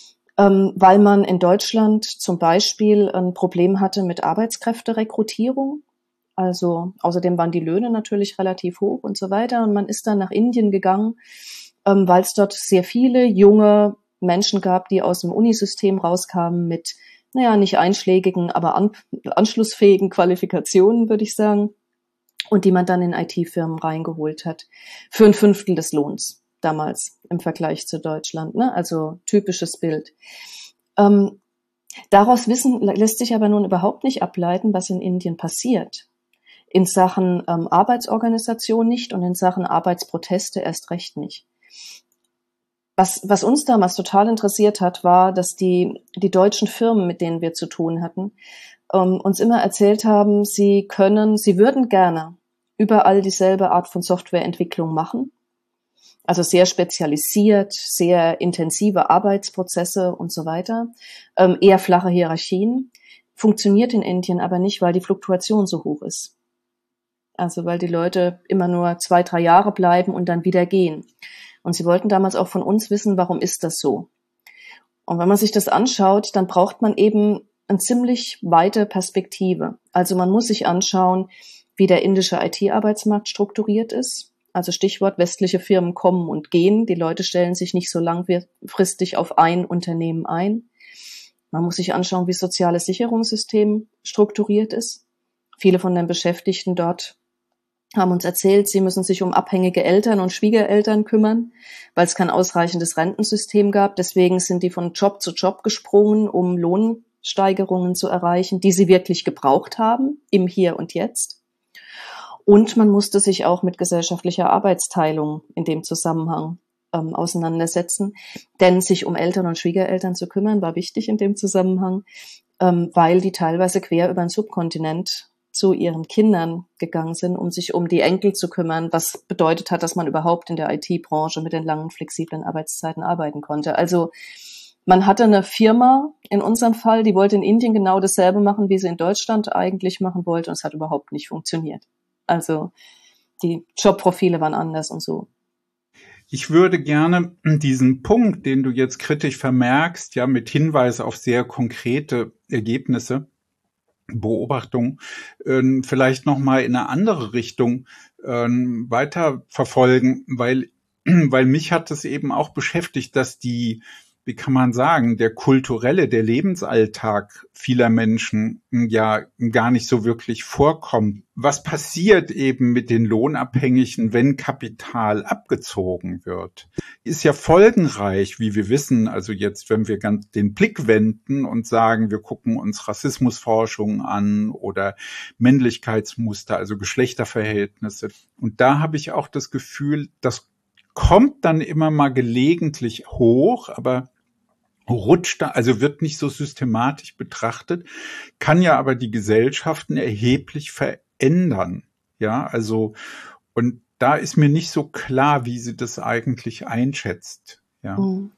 ähm, weil man in Deutschland zum Beispiel ein Problem hatte mit Arbeitskräfterekrutierung. Also außerdem waren die Löhne natürlich relativ hoch und so weiter. Und man ist dann nach Indien gegangen, ähm, weil es dort sehr viele junge Menschen gab, die aus dem Unisystem rauskamen mit, naja, nicht einschlägigen, aber an, anschlussfähigen Qualifikationen, würde ich sagen, und die man dann in I T-Firmen reingeholt hat. Für ein Fünftel des Lohns damals im Vergleich zu Deutschland, ne? Also typisches Bild. Ähm, daraus wissen, lässt sich aber nun überhaupt nicht ableiten, was in Indien passiert. In Sachen ähm, Arbeitsorganisation nicht und in Sachen Arbeitsproteste erst recht nicht. Was, was uns damals total interessiert hat, war, dass die, die deutschen Firmen, mit denen wir zu tun hatten, ähm, uns immer erzählt haben, sie können, sie würden gerne überall dieselbe Art von Softwareentwicklung machen, Also sehr spezialisiert, sehr intensive Arbeitsprozesse und so weiter, ähm, eher flache Hierarchien. Funktioniert in Indien aber nicht, weil die Fluktuation so hoch ist. Also weil die Leute immer nur zwei, drei Jahre bleiben und dann wieder gehen. Und sie wollten damals auch von uns wissen, warum ist das so? Und wenn man sich das anschaut, dann braucht man eben eine ziemlich weite Perspektive. Also man muss sich anschauen, wie der indische I T-Arbeitsmarkt strukturiert ist. Also Stichwort, westliche Firmen kommen und gehen. Die Leute stellen sich nicht so langfristig auf ein Unternehmen ein. Man muss sich anschauen, wie das soziale Sicherungssystem strukturiert ist. Viele von den Beschäftigten dort haben uns erzählt, sie müssen sich um abhängige Eltern und Schwiegereltern kümmern, weil es kein ausreichendes Rentensystem gab. Deswegen sind die von Job zu Job gesprungen, um Lohnsteigerungen zu erreichen, die sie wirklich gebraucht haben, im Hier und Jetzt. Und man musste sich auch mit gesellschaftlicher Arbeitsteilung in dem Zusammenhang ähm, auseinandersetzen. Denn sich um Eltern und Schwiegereltern zu kümmern, war wichtig in dem Zusammenhang, ähm, weil die teilweise quer über den Subkontinent zu ihren Kindern gegangen sind, um sich um die Enkel zu kümmern, was bedeutet hat, dass man überhaupt in der I T-Branche mit den langen, flexiblen Arbeitszeiten arbeiten konnte. Also man hatte eine Firma, in unserem Fall, die wollte in Indien genau dasselbe machen, wie sie in Deutschland eigentlich machen wollte, und es hat überhaupt nicht funktioniert. Also die Jobprofile waren anders und so. Ich würde gerne diesen Punkt, den du jetzt kritisch vermerkst, ja, mit Hinweis auf sehr konkrete Ergebnisse, Beobachtung, äh, vielleicht nochmal in eine andere Richtung äh, weiter verfolgen, weil, weil mich hat es eben auch beschäftigt, dass die, wie kann man sagen, der kulturelle, der Lebensalltag vieler Menschen ja gar nicht so wirklich vorkommt. Was passiert eben mit den Lohnabhängigen, wenn Kapital abgezogen wird? Ist ja folgenreich, wie wir wissen, also jetzt, wenn wir ganz den Blick wenden und sagen, wir gucken uns Rassismusforschung an oder Männlichkeitsmuster, also Geschlechterverhältnisse. Und da habe ich auch das Gefühl, das kommt dann immer mal gelegentlich hoch, aber rutscht da, also wird nicht so systematisch betrachtet, kann ja aber die Gesellschaften erheblich verändern. Ja, also, und da ist mir nicht so klar, wie sie das eigentlich einschätzt. Ja.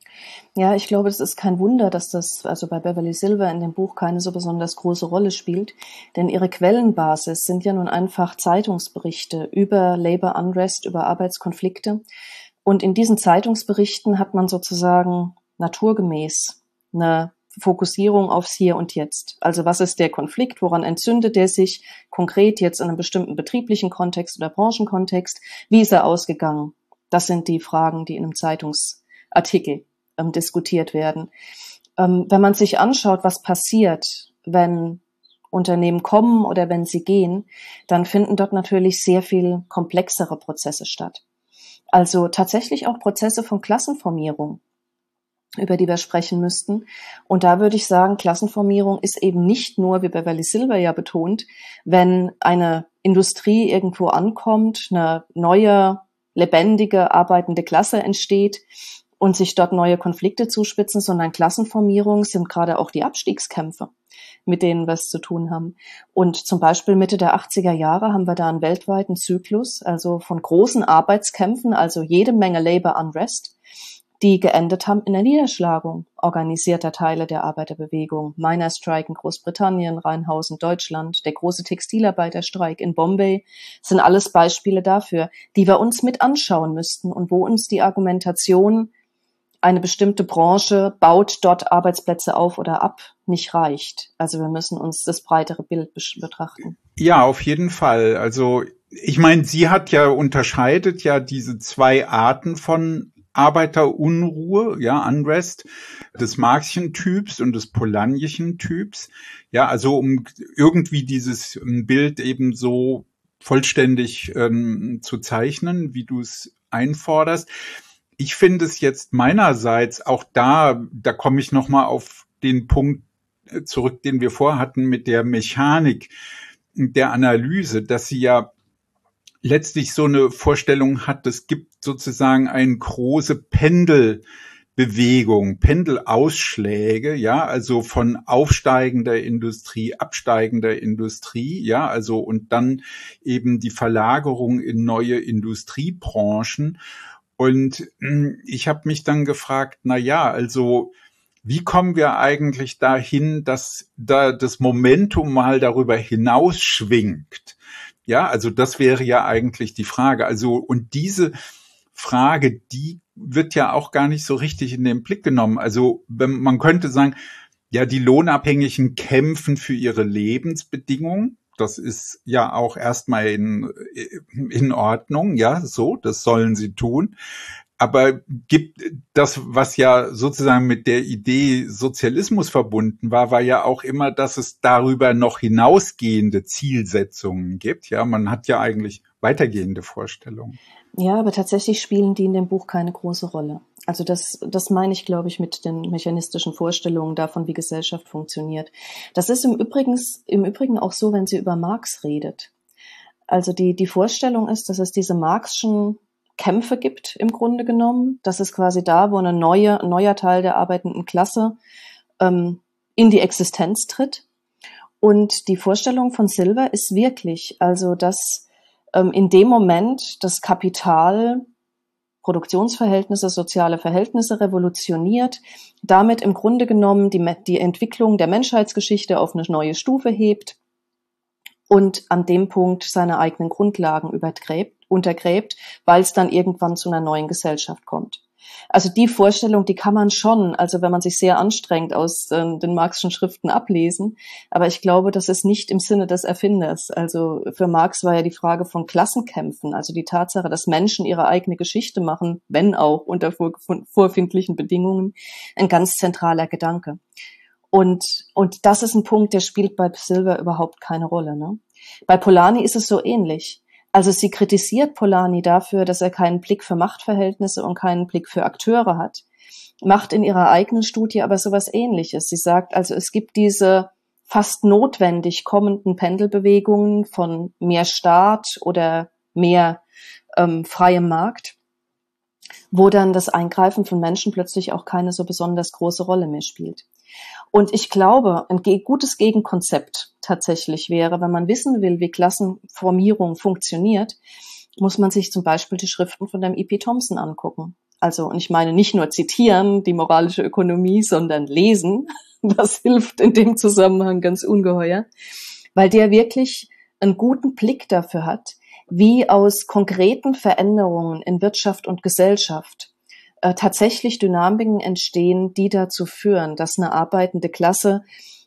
Ja, ich glaube, es ist kein Wunder, dass das also bei Beverly Silver in dem Buch keine so besonders große Rolle spielt, denn ihre Quellenbasis sind ja nun einfach Zeitungsberichte über Labor Unrest, über Arbeitskonflikte. Und in diesen Zeitungsberichten hat man sozusagen naturgemäß eine Fokussierung aufs Hier und Jetzt. Also was ist der Konflikt, woran entzündet er sich konkret jetzt in einem bestimmten betrieblichen Kontext oder Branchenkontext? Wie ist er ausgegangen? Das sind die Fragen, die in einem Zeitungsartikel ähm, diskutiert werden. Ähm, wenn man sich anschaut, was passiert, wenn Unternehmen kommen oder wenn sie gehen, dann finden dort natürlich sehr viel komplexere Prozesse statt. Also tatsächlich auch Prozesse von Klassenformierung, über die wir sprechen müssten. Und da würde ich sagen, Klassenformierung ist eben nicht nur, wie Beverly Silver ja betont, wenn eine Industrie irgendwo ankommt, eine neue, lebendige, arbeitende Klasse entsteht und sich dort neue Konflikte zuspitzen, sondern Klassenformierung sind gerade auch die Abstiegskämpfe, mit denen wir es zu tun haben. Und zum Beispiel Mitte der achtziger Jahre haben wir da einen weltweiten Zyklus, also von großen Arbeitskämpfen, also jede Menge Labor Unrest, die geendet haben in der Niederschlagung organisierter Teile der Arbeiterbewegung. Miners Strike in Großbritannien, Rheinhausen, Deutschland, der große Textilarbeiterstreik in Bombay sind alles Beispiele dafür, die wir uns mit anschauen müssten und wo uns die Argumentation, eine bestimmte Branche baut dort Arbeitsplätze auf oder ab, nicht reicht. Also wir müssen uns das breitere Bild betrachten. Ja, auf jeden Fall. Also ich meine, sie hat ja unterscheidet ja diese zwei Arten von Arbeiterunruhe, ja, Unrest, des Marxischen Typs und des Polanyi'schen Typs. Ja, also um irgendwie dieses Bild eben so vollständig ähm, zu zeichnen, wie du es einforderst. Ich finde es jetzt meinerseits auch da, da komme ich nochmal auf den Punkt zurück, den wir vorhatten mit der Mechanik der Analyse, dass sie ja letztlich so eine Vorstellung hat, es gibt sozusagen eine große Pendelbewegung, Pendelausschläge, ja, also von aufsteigender Industrie, absteigender Industrie, ja, also und dann eben die Verlagerung in neue Industriebranchen. Und ich habe mich dann gefragt, na ja, also wie kommen wir eigentlich dahin, dass da das Momentum mal darüber hinausschwingt? Ja, also das wäre ja eigentlich die Frage. Also, und diese Frage, die wird ja auch gar nicht so richtig in den Blick genommen. Also, wenn, man könnte sagen, ja, die Lohnabhängigen kämpfen für ihre Lebensbedingungen. Das ist ja auch erstmal in, in Ordnung. Ja, so, das sollen sie tun. Aber gibt das, was ja sozusagen mit der Idee Sozialismus verbunden war, war ja auch immer, dass es darüber noch hinausgehende Zielsetzungen gibt. Ja, man hat ja eigentlich weitergehende Vorstellungen. Ja, aber tatsächlich spielen die in dem Buch keine große Rolle. Also das, das meine ich, glaube ich, mit den mechanistischen Vorstellungen davon, wie Gesellschaft funktioniert. Das ist im Übrigen, im Übrigen auch so, wenn sie über Marx redet. Also die, die Vorstellung ist, dass es diese Marxschen Kämpfe gibt im Grunde genommen. Das ist quasi da, wo eine neue, ein neuer Teil der arbeitenden Klasse ähm, in die Existenz tritt. Und die Vorstellung von Silver ist wirklich, also dass ähm, in dem Moment das Kapital Produktionsverhältnisse, soziale Verhältnisse revolutioniert, damit im Grunde genommen die, die Entwicklung der Menschheitsgeschichte auf eine neue Stufe hebt und an dem Punkt seine eigenen Grundlagen übergräbt, untergräbt, weil es dann irgendwann zu einer neuen Gesellschaft kommt. Also die Vorstellung, die kann man schon, also wenn man sich sehr anstrengt, aus äh, den Marxischen Schriften ablesen. Aber ich glaube, das ist nicht im Sinne des Erfinders. Also für Marx war ja die Frage von Klassenkämpfen, also die Tatsache, dass Menschen ihre eigene Geschichte machen, wenn auch unter vor, vorfindlichen Bedingungen, ein ganz zentraler Gedanke. Und, und das ist ein Punkt, der spielt bei Silver überhaupt keine Rolle, ne? Bei Polanyi ist es so ähnlich. Also sie kritisiert Polanyi dafür, dass er keinen Blick für Machtverhältnisse und keinen Blick für Akteure hat. Macht in ihrer eigenen Studie aber sowas Ähnliches. Sie sagt also, es gibt diese fast notwendig kommenden Pendelbewegungen von mehr Staat oder mehr ähm, freiem Markt, wo dann das Eingreifen von Menschen plötzlich auch keine so besonders große Rolle mehr spielt. Und ich glaube, ein gutes Gegenkonzept tatsächlich wäre, wenn man wissen will, wie Klassenformierung funktioniert, muss man sich zum Beispiel die Schriften von dem E P Thompson angucken. Also, und ich meine nicht nur zitieren, die moralische Ökonomie, sondern lesen. Das hilft in dem Zusammenhang ganz ungeheuer, weil der wirklich einen guten Blick dafür hat, wie aus konkreten Veränderungen in Wirtschaft und Gesellschaft äh, tatsächlich Dynamiken entstehen, die dazu führen, dass eine arbeitende Klasse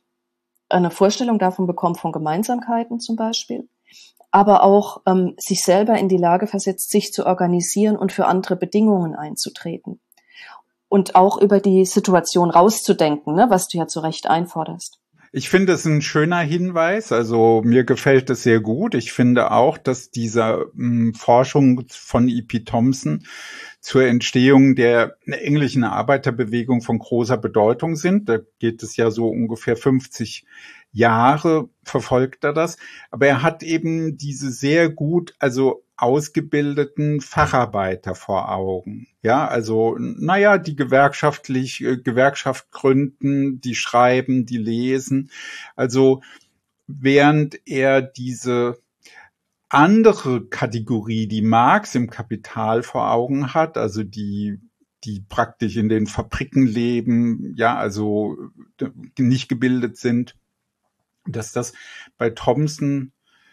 eine Vorstellung davon bekommt von Gemeinsamkeiten zum Beispiel, aber auch ähm, sich selber in die Lage versetzt, sich zu organisieren und für andere Bedingungen einzutreten. Und auch über die Situation rauszudenken, ne, was du ja zu Recht einforderst. Ich finde es ein schöner Hinweis, also mir gefällt es sehr gut. Ich finde auch, dass diese mh, Forschung von E P Thompson zur Entstehung der englischen Arbeiterbewegung von großer Bedeutung sind. Da geht es ja so ungefähr fünfzig Jahre, verfolgt er das. Aber er hat eben diese sehr gut, also ausgebildeten Facharbeiter vor Augen. Ja, also, naja, die gewerkschaftlich, äh, Gewerkschaft gründen, die schreiben, die lesen. Also, während er diese andere Kategorie, die Marx im Kapital vor Augen hat, also die, die praktisch in den Fabriken leben, ja, also nicht gebildet sind, dass das bei Thompson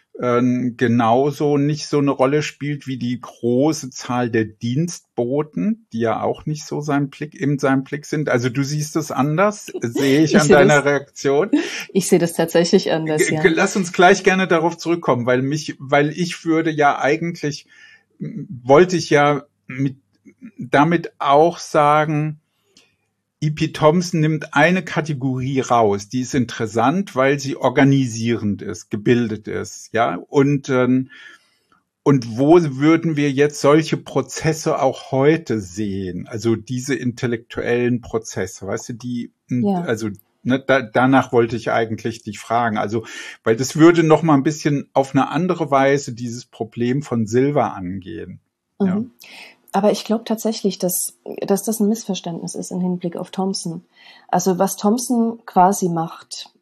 genauso nicht so eine Rolle spielt wie die große Zahl der Dienstboten, die ja auch nicht so sein Blick, in seinem Blick sind. Also du siehst es anders, sehe ich, ich an deiner das, Reaktion. Ich sehe das tatsächlich anders, ja. Lass uns gleich gerne darauf zurückkommen, weil mich, weil ich würde ja eigentlich, wollte ich ja mit, damit auch sagen, E P Thompson nimmt eine Kategorie raus, die ist interessant, weil sie organisierend ist, gebildet ist, ja, und ähm, und wo würden wir jetzt solche Prozesse auch heute sehen? Also diese intellektuellen Prozesse, weißt du, die, ja. also ne, da, danach wollte ich eigentlich dich fragen, also weil das würde noch mal ein bisschen auf eine andere Weise dieses Problem von Silver angehen. Mhm. Ja. Aber ich glaube tatsächlich, dass, dass das ein Missverständnis ist im Hinblick auf Thompson. Also was Thompson quasi macht,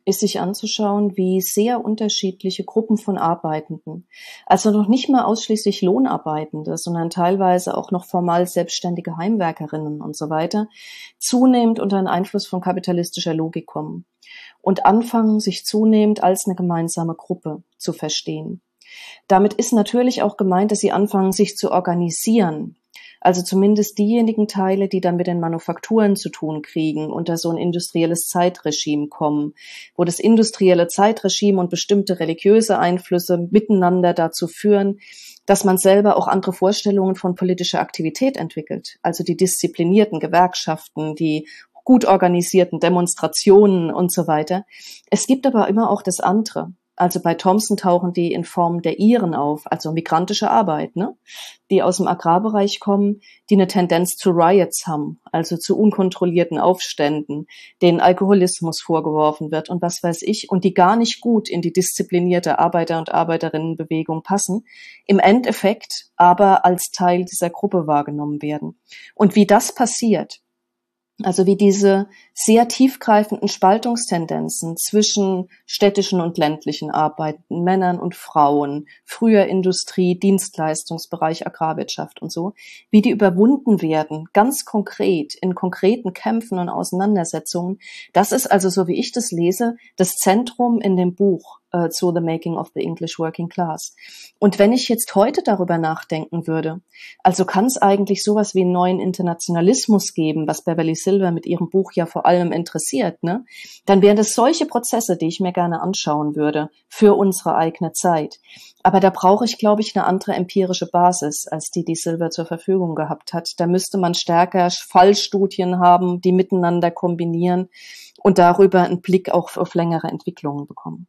ist sich anzuschauen, wie sehr unterschiedliche Gruppen von Arbeitenden, also noch nicht mal ausschließlich Lohnarbeitende, sondern teilweise auch noch formal selbstständige Heimwerkerinnen und so weiter, zunehmend unter den Einfluss von kapitalistischer Logik kommen und anfangen, sich zunehmend als eine gemeinsame Gruppe zu verstehen. Damit ist natürlich auch gemeint, dass sie anfangen, sich zu organisieren. Also zumindest diejenigen Teile, die dann mit den Manufakturen zu tun kriegen, unter so ein industrielles Zeitregime kommen, wo das industrielle Zeitregime und bestimmte religiöse Einflüsse miteinander dazu führen, dass man selber auch andere Vorstellungen von politischer Aktivität entwickelt. Also die disziplinierten Gewerkschaften, die gut organisierten Demonstrationen und so weiter. Es gibt aber immer auch das andere. Also bei Thompson tauchen die in Form der Iren auf, also migrantische Arbeit, ne? Die aus dem Agrarbereich kommen, die eine Tendenz zu Riots haben, also zu unkontrollierten Aufständen, denen Alkoholismus vorgeworfen wird und was weiß ich, und die gar nicht gut in die disziplinierte Arbeiter- und Arbeiterinnenbewegung passen, im Endeffekt aber als Teil dieser Gruppe wahrgenommen werden. Und wie das passiert, also wie diese sehr tiefgreifenden Spaltungstendenzen zwischen städtischen und ländlichen Arbeiten, Männern und Frauen, früher Industrie, Dienstleistungsbereich, Agrarwirtschaft und so, wie die überwunden werden, ganz konkret, in konkreten Kämpfen und Auseinandersetzungen. Das ist also, so wie ich das lese, das Zentrum in dem Buch äh, zu The Making of the English Working Class. Und wenn ich jetzt heute darüber nachdenken würde, also kann es eigentlich sowas wie einen neuen Internationalismus geben, was Beverly Silver mit ihrem Buch ja vor allem interessiert, ne? Dann wären das solche Prozesse, die ich mir gerne anschauen würde für unsere eigene Zeit. Aber da brauche ich, glaube ich, eine andere empirische Basis, als die, die Silver zur Verfügung gehabt hat. Da müsste man stärker Fallstudien haben, die miteinander kombinieren und darüber einen Blick auch auf längere Entwicklungen bekommen.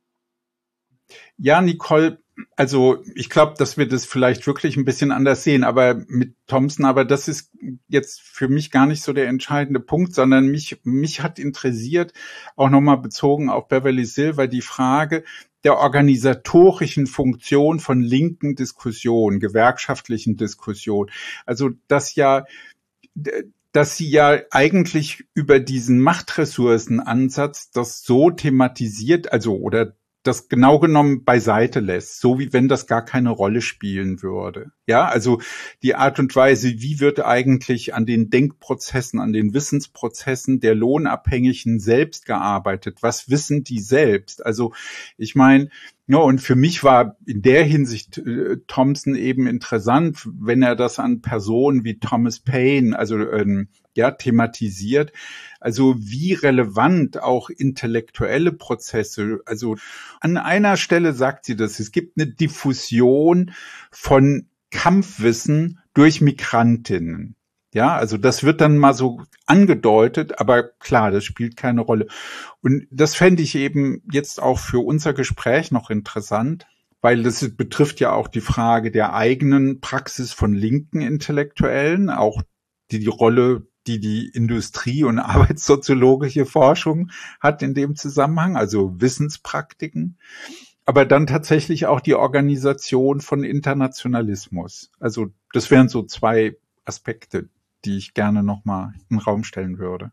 Ja, Nicole, also ich glaube, dass wir das vielleicht wirklich ein bisschen anders sehen, aber mit Thompson, aber das ist jetzt für mich gar nicht so der entscheidende Punkt, sondern mich mich hat interessiert, auch nochmal bezogen auf Beverly Silver, die Frage der organisatorischen Funktion von linken Diskussionen, gewerkschaftlichen Diskussionen. Also dass ja dass sie ja eigentlich über diesen Machtressourcenansatz das so thematisiert, also oder das genau genommen beiseite lässt, so wie wenn das gar keine Rolle spielen würde. Ja, also die Art und Weise, wie wird eigentlich an den Denkprozessen, an den Wissensprozessen der Lohnabhängigen selbst gearbeitet? Was wissen die selbst? Also ich meine, ja, und für mich war in der Hinsicht äh, Thompson eben interessant, wenn er das an Personen wie Thomas Paine, also ähm, ja, thematisiert. Also wie relevant auch intellektuelle Prozesse, also an einer Stelle sagt sie das, es gibt eine Diffusion von Kampfwissen durch Migrantinnen. Ja, also das wird dann mal so angedeutet, aber klar, das spielt keine Rolle. Und das fände ich eben jetzt auch für unser Gespräch noch interessant, weil das betrifft ja auch die Frage der eigenen Praxis von linken Intellektuellen, auch die, die Rolle, die die Industrie- und arbeitssoziologische Forschung hat in dem Zusammenhang, also Wissenspraktiken, aber dann tatsächlich auch die Organisation von Internationalismus. Also das wären so zwei Aspekte, die ich gerne nochmal in den Raum stellen würde.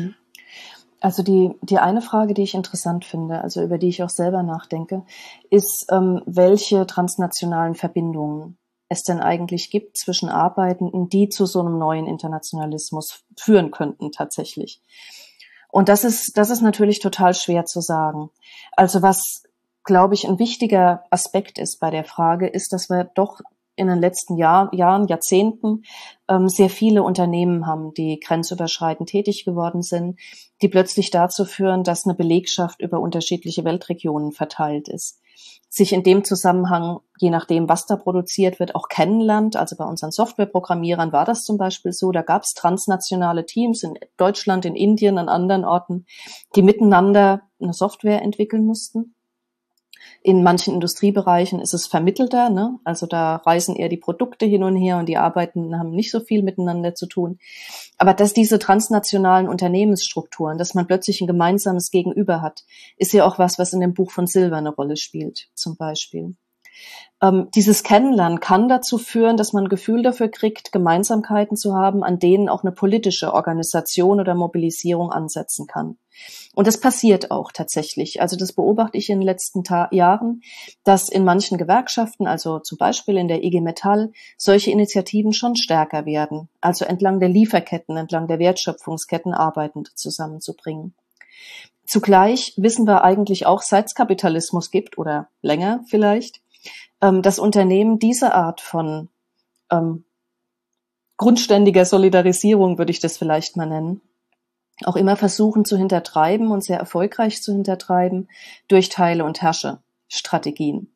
Also die, die eine Frage, die ich interessant finde, also über die ich auch selber nachdenke, ist, ähm, welche transnationalen Verbindungen es denn eigentlich gibt zwischen Arbeitenden, die zu so einem neuen Internationalismus führen könnten tatsächlich. Und das ist, das ist natürlich total schwer zu sagen. Also was, glaube ich, ein wichtiger Aspekt ist bei der Frage, ist, dass wir doch in den letzten Jahr, Jahren, Jahrzehnten ähm, sehr viele Unternehmen haben, die grenzüberschreitend tätig geworden sind, die plötzlich dazu führen, dass eine Belegschaft über unterschiedliche Weltregionen verteilt ist. Sich in dem Zusammenhang, je nachdem, was da produziert wird, auch kennenlernt. Also bei unseren Softwareprogrammierern war das zum Beispiel so. Da gab es transnationale Teams in Deutschland, in Indien, an anderen Orten, die miteinander eine Software entwickeln mussten. In manchen Industriebereichen ist es vermittelter, ne? Also da reisen eher die Produkte hin und her und die Arbeitenden haben nicht so viel miteinander zu tun. Aber dass diese transnationalen Unternehmensstrukturen, dass man plötzlich ein gemeinsames Gegenüber hat, ist ja auch was, was in dem Buch von Silver eine Rolle spielt, zum Beispiel. Ähm, dieses Kennenlernen kann dazu führen, dass man ein Gefühl dafür kriegt, Gemeinsamkeiten zu haben, an denen auch eine politische Organisation oder Mobilisierung ansetzen kann. Und das passiert auch tatsächlich. Also das beobachte ich in den letzten Ta- Jahren, dass in manchen Gewerkschaften, also zum Beispiel in der I G Metall, solche Initiativen schon stärker werden. Also entlang der Lieferketten, entlang der Wertschöpfungsketten Arbeitende zusammenzubringen. Zugleich wissen wir eigentlich auch, seit es Kapitalismus gibt oder länger vielleicht, ähm, dass Unternehmen diese Art von ähm, grundständiger Solidarisierung, würde ich das vielleicht mal nennen, auch immer versuchen zu hintertreiben und sehr erfolgreich zu hintertreiben durch Teile- und Herrsche-Strategien.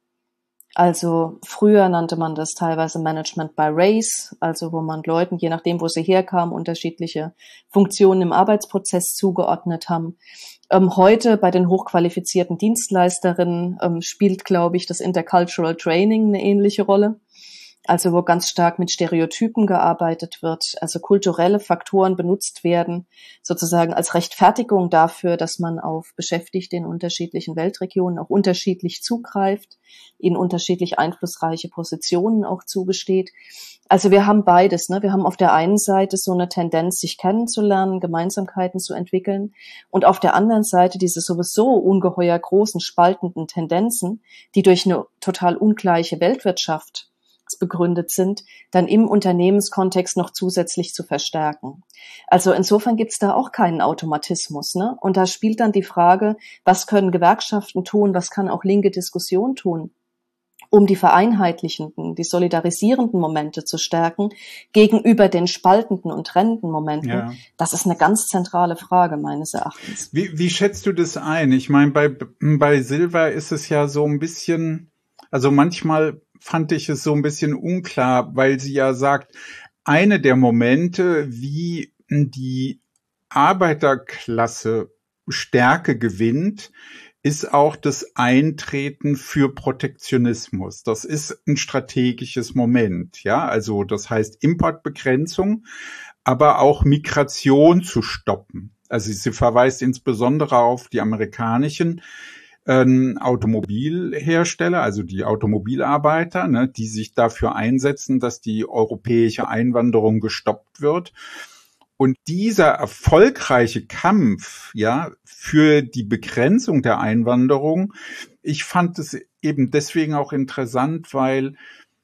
Also früher nannte man das teilweise Management by Race, also wo man Leuten, je nachdem, wo sie herkamen, unterschiedliche Funktionen im Arbeitsprozess zugeordnet haben. Ähm, heute bei den hochqualifizierten Dienstleisterinnen ähm, spielt, glaube ich, das Intercultural Training eine ähnliche Rolle. Also wo ganz stark mit Stereotypen gearbeitet wird, also kulturelle Faktoren benutzt werden, sozusagen als Rechtfertigung dafür, dass man auf Beschäftigte in unterschiedlichen Weltregionen auch unterschiedlich zugreift, ihnen unterschiedlich einflussreiche Positionen auch zugesteht. Also wir haben beides, ne? Wir haben auf der einen Seite so eine Tendenz, sich kennenzulernen, Gemeinsamkeiten zu entwickeln, und auf der anderen Seite diese sowieso ungeheuer großen spaltenden Tendenzen, die durch eine total ungleiche Weltwirtschaft begründet sind, dann im Unternehmenskontext noch zusätzlich zu verstärken. Also insofern gibt es da auch keinen Automatismus, ne? Und da spielt dann die Frage, was können Gewerkschaften tun, was kann auch linke Diskussion tun, um die vereinheitlichenden, die solidarisierenden Momente zu stärken, gegenüber den spaltenden und trennenden Momenten. Ja. Das ist eine ganz zentrale Frage meines Erachtens. Wie, wie schätzt du das ein? Ich meine, bei, bei Silva ist es ja so ein bisschen, also manchmal fand ich es so ein bisschen unklar, weil sie ja sagt, eine der Momente, wie die Arbeiterklasse Stärke gewinnt, ist auch das Eintreten für Protektionismus. Das ist ein strategisches Moment, ja, also das heißt Importbegrenzung, aber auch Migration zu stoppen. Also sie verweist insbesondere auf die amerikanischen Ähm, Automobilhersteller, also die Automobilarbeiter, ne, die sich dafür einsetzen, dass die europäische Einwanderung gestoppt wird. Und dieser erfolgreiche Kampf, ja, für die Begrenzung der Einwanderung, ich fand es eben deswegen auch interessant, weil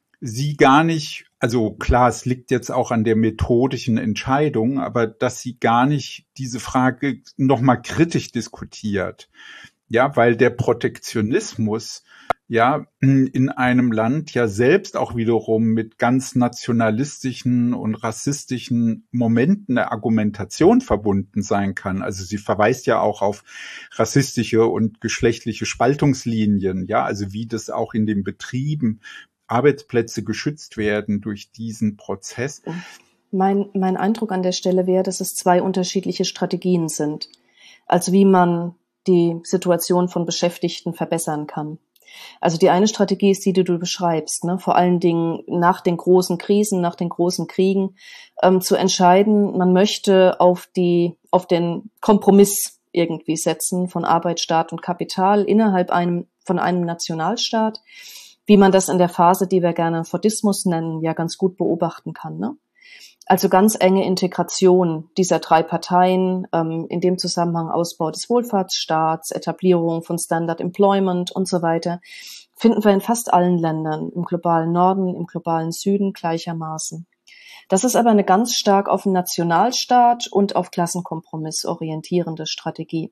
sie gar nicht, also klar, es liegt jetzt auch an der methodischen Entscheidung, aber dass sie gar nicht diese Frage nochmal kritisch diskutiert. Ja, weil der Protektionismus ja in einem Land ja selbst auch wiederum mit ganz nationalistischen und rassistischen Momenten der Argumentation verbunden sein kann. Also sie verweist ja auch auf rassistische und geschlechtliche Spaltungslinien, ja, also wie das auch in den Betrieben Arbeitsplätze geschützt werden durch diesen Prozess. Mein, mein Eindruck an der Stelle wäre, dass es zwei unterschiedliche Strategien sind. Also wie man die Situation von Beschäftigten verbessern kann. Also die eine Strategie ist die, die du beschreibst, ne? Vor allen Dingen nach den großen Krisen, nach den großen Kriegen, ähm, zu entscheiden, man möchte auf die, auf den Kompromiss irgendwie setzen von Arbeit, Staat und Kapital innerhalb einem, von einem Nationalstaat, wie man das in der Phase, die wir gerne Fordismus nennen, ja ganz gut beobachten kann, ne? Also ganz enge Integration dieser drei Parteien, ähm, in dem Zusammenhang Ausbau des Wohlfahrtsstaats, Etablierung von Standard Employment und so weiter, finden wir in fast allen Ländern, im globalen Norden, im globalen Süden gleichermaßen. Das ist aber eine ganz stark auf den Nationalstaat und auf Klassenkompromiss orientierende Strategie.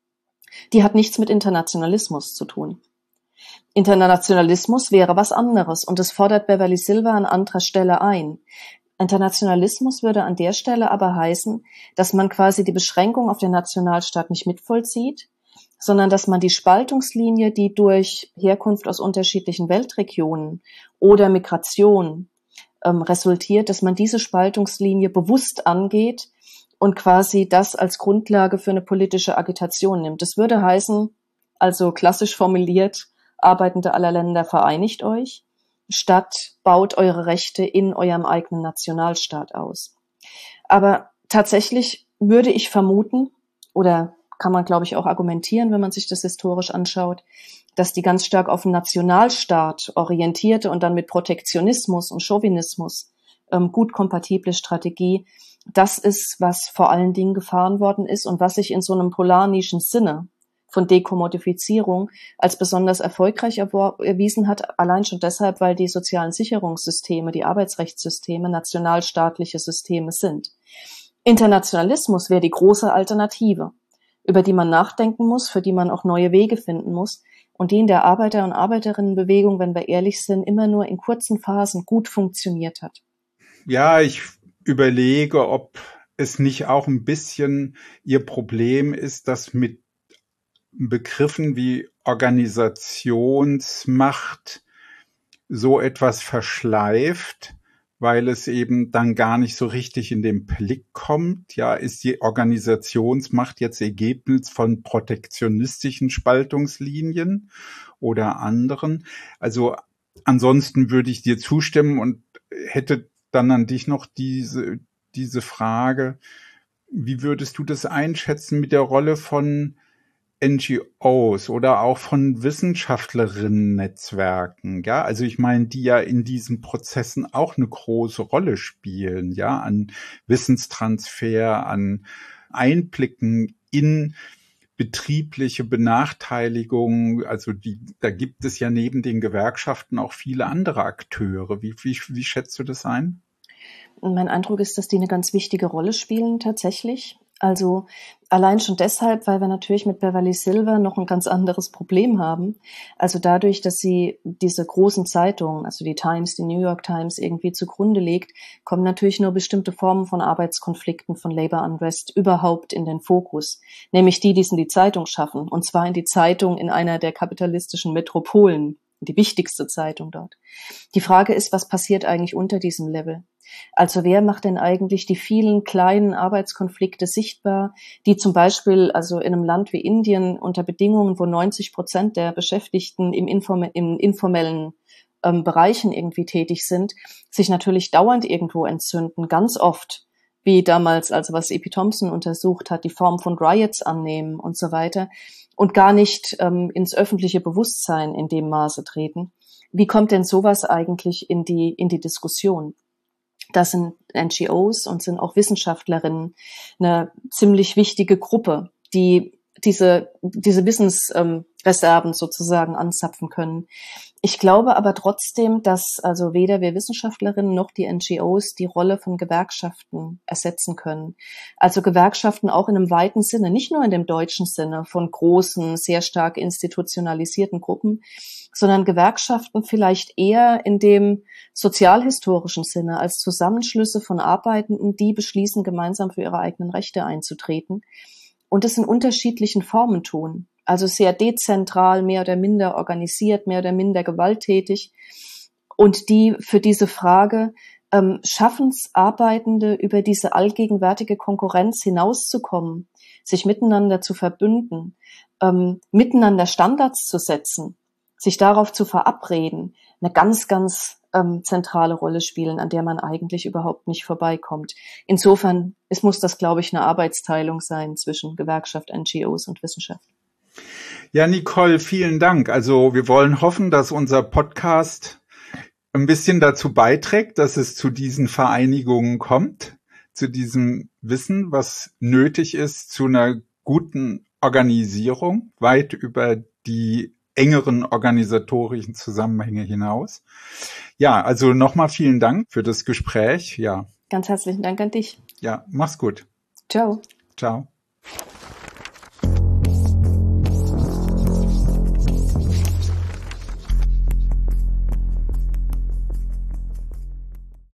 Die hat nichts mit Internationalismus zu tun. Internationalismus wäre was anderes und das fordert Beverly Silver an anderer Stelle ein. Internationalismus würde an der Stelle aber heißen, dass man quasi die Beschränkung auf den Nationalstaat nicht mitvollzieht, sondern dass man die Spaltungslinie, die durch Herkunft aus unterschiedlichen Weltregionen oder Migration ähm, resultiert, dass man diese Spaltungslinie bewusst angeht und quasi das als Grundlage für eine politische Agitation nimmt. Das würde heißen, also klassisch formuliert, Arbeitende aller Länder, vereinigt euch, statt baut eure Rechte in eurem eigenen Nationalstaat aus. Aber tatsächlich würde ich vermuten, oder kann man, glaube ich, auch argumentieren, wenn man sich das historisch anschaut, dass die ganz stark auf den Nationalstaat orientierte und dann mit Protektionismus und Chauvinismus ähm, gut kompatible Strategie. Das ist, was vor allen Dingen gefahren worden ist und was sich in so einem polarnischen Sinne von Dekommodifizierung als besonders erfolgreich erwiesen hat, allein schon deshalb, weil die sozialen Sicherungssysteme, die Arbeitsrechtssysteme nationalstaatliche Systeme sind. Internationalismus wäre die große Alternative, über die man nachdenken muss, für die man auch neue Wege finden muss und die in der Arbeiter- und Arbeiterinnenbewegung, wenn wir ehrlich sind, immer nur in kurzen Phasen gut funktioniert hat. Ja, ich überlege, ob es nicht auch ein bisschen ihr Problem ist, dass mit Begriffen wie Organisationsmacht so etwas verschleift, weil es eben dann gar nicht so richtig in den Blick kommt. Ja, ist die Organisationsmacht jetzt Ergebnis von protektionistischen Spaltungslinien oder anderen? Also ansonsten würde ich dir zustimmen und hätte dann an dich noch diese, diese Frage, wie würdest du das einschätzen mit der Rolle von N G Os oder auch von Wissenschaftlerinnen-Netzwerken, ja, also ich meine, die ja in diesen Prozessen auch eine große Rolle spielen, ja, an Wissenstransfer, an Einblicken in betriebliche Benachteiligung, also die, da gibt es ja neben den Gewerkschaften auch viele andere Akteure. Wie, wie, wie schätzt du das ein? Mein Eindruck ist, dass die eine ganz wichtige Rolle spielen tatsächlich. Also allein schon deshalb, weil wir natürlich mit Beverly Silver noch ein ganz anderes Problem haben. Also dadurch, dass sie diese großen Zeitungen, also die Times, die New York Times irgendwie zugrunde legt, kommen natürlich nur bestimmte Formen von Arbeitskonflikten, von Labor Unrest überhaupt in den Fokus. Nämlich die, die es in die Zeitung schaffen. Und zwar in die Zeitung in einer der kapitalistischen Metropolen. Die wichtigste Zeitung dort. Die Frage ist, was passiert eigentlich unter diesem Level? Also wer macht denn eigentlich die vielen kleinen Arbeitskonflikte sichtbar, die zum Beispiel also in einem Land wie Indien unter Bedingungen, wo neunzig Prozent der Beschäftigten im inform- in informellen ähm, Bereichen irgendwie tätig sind, sich natürlich dauernd irgendwo entzünden, ganz oft, wie damals, also was E P Thompson untersucht hat, die Form von Riots annehmen und so weiter und gar nicht ähm, ins öffentliche Bewusstsein in dem Maße treten. Wie kommt denn sowas eigentlich in die in die Diskussion? Das sind N G Os und sind auch Wissenschaftlerinnen eine ziemlich wichtige Gruppe, die diese diese Wissensreserven sozusagen anzapfen können. Ich glaube aber trotzdem, dass also weder wir Wissenschaftlerinnen noch die N G Os die Rolle von Gewerkschaften ersetzen können. Also Gewerkschaften auch in einem weiten Sinne, nicht nur in dem deutschen Sinne von großen, sehr stark institutionalisierten Gruppen, sondern Gewerkschaften vielleicht eher in dem sozialhistorischen Sinne als Zusammenschlüsse von Arbeitenden, die beschließen, gemeinsam für ihre eigenen Rechte einzutreten und es in unterschiedlichen Formen tun. Also sehr dezentral, mehr oder minder organisiert, mehr oder minder gewalttätig. Und die für diese Frage, ähm, schaffen es Arbeitende, über diese allgegenwärtige Konkurrenz hinauszukommen, sich miteinander zu verbünden, ähm, miteinander Standards zu setzen, sich darauf zu verabreden, eine ganz, ganz ähm, zentrale Rolle spielen, an der man eigentlich überhaupt nicht vorbeikommt. Insofern, es muss das, glaube ich, eine Arbeitsteilung sein zwischen Gewerkschaft, N G Os und Wissenschaft. Ja, Nicole, vielen Dank. Also wir wollen hoffen, dass unser Podcast ein bisschen dazu beiträgt, dass es zu diesen Vereinigungen kommt, zu diesem Wissen, was nötig ist, zu einer guten Organisierung, weit über die engeren organisatorischen Zusammenhänge hinaus. Ja, also nochmal vielen Dank für das Gespräch. Ja. Ganz herzlichen Dank an dich. Ja, mach's gut. Ciao. Ciao.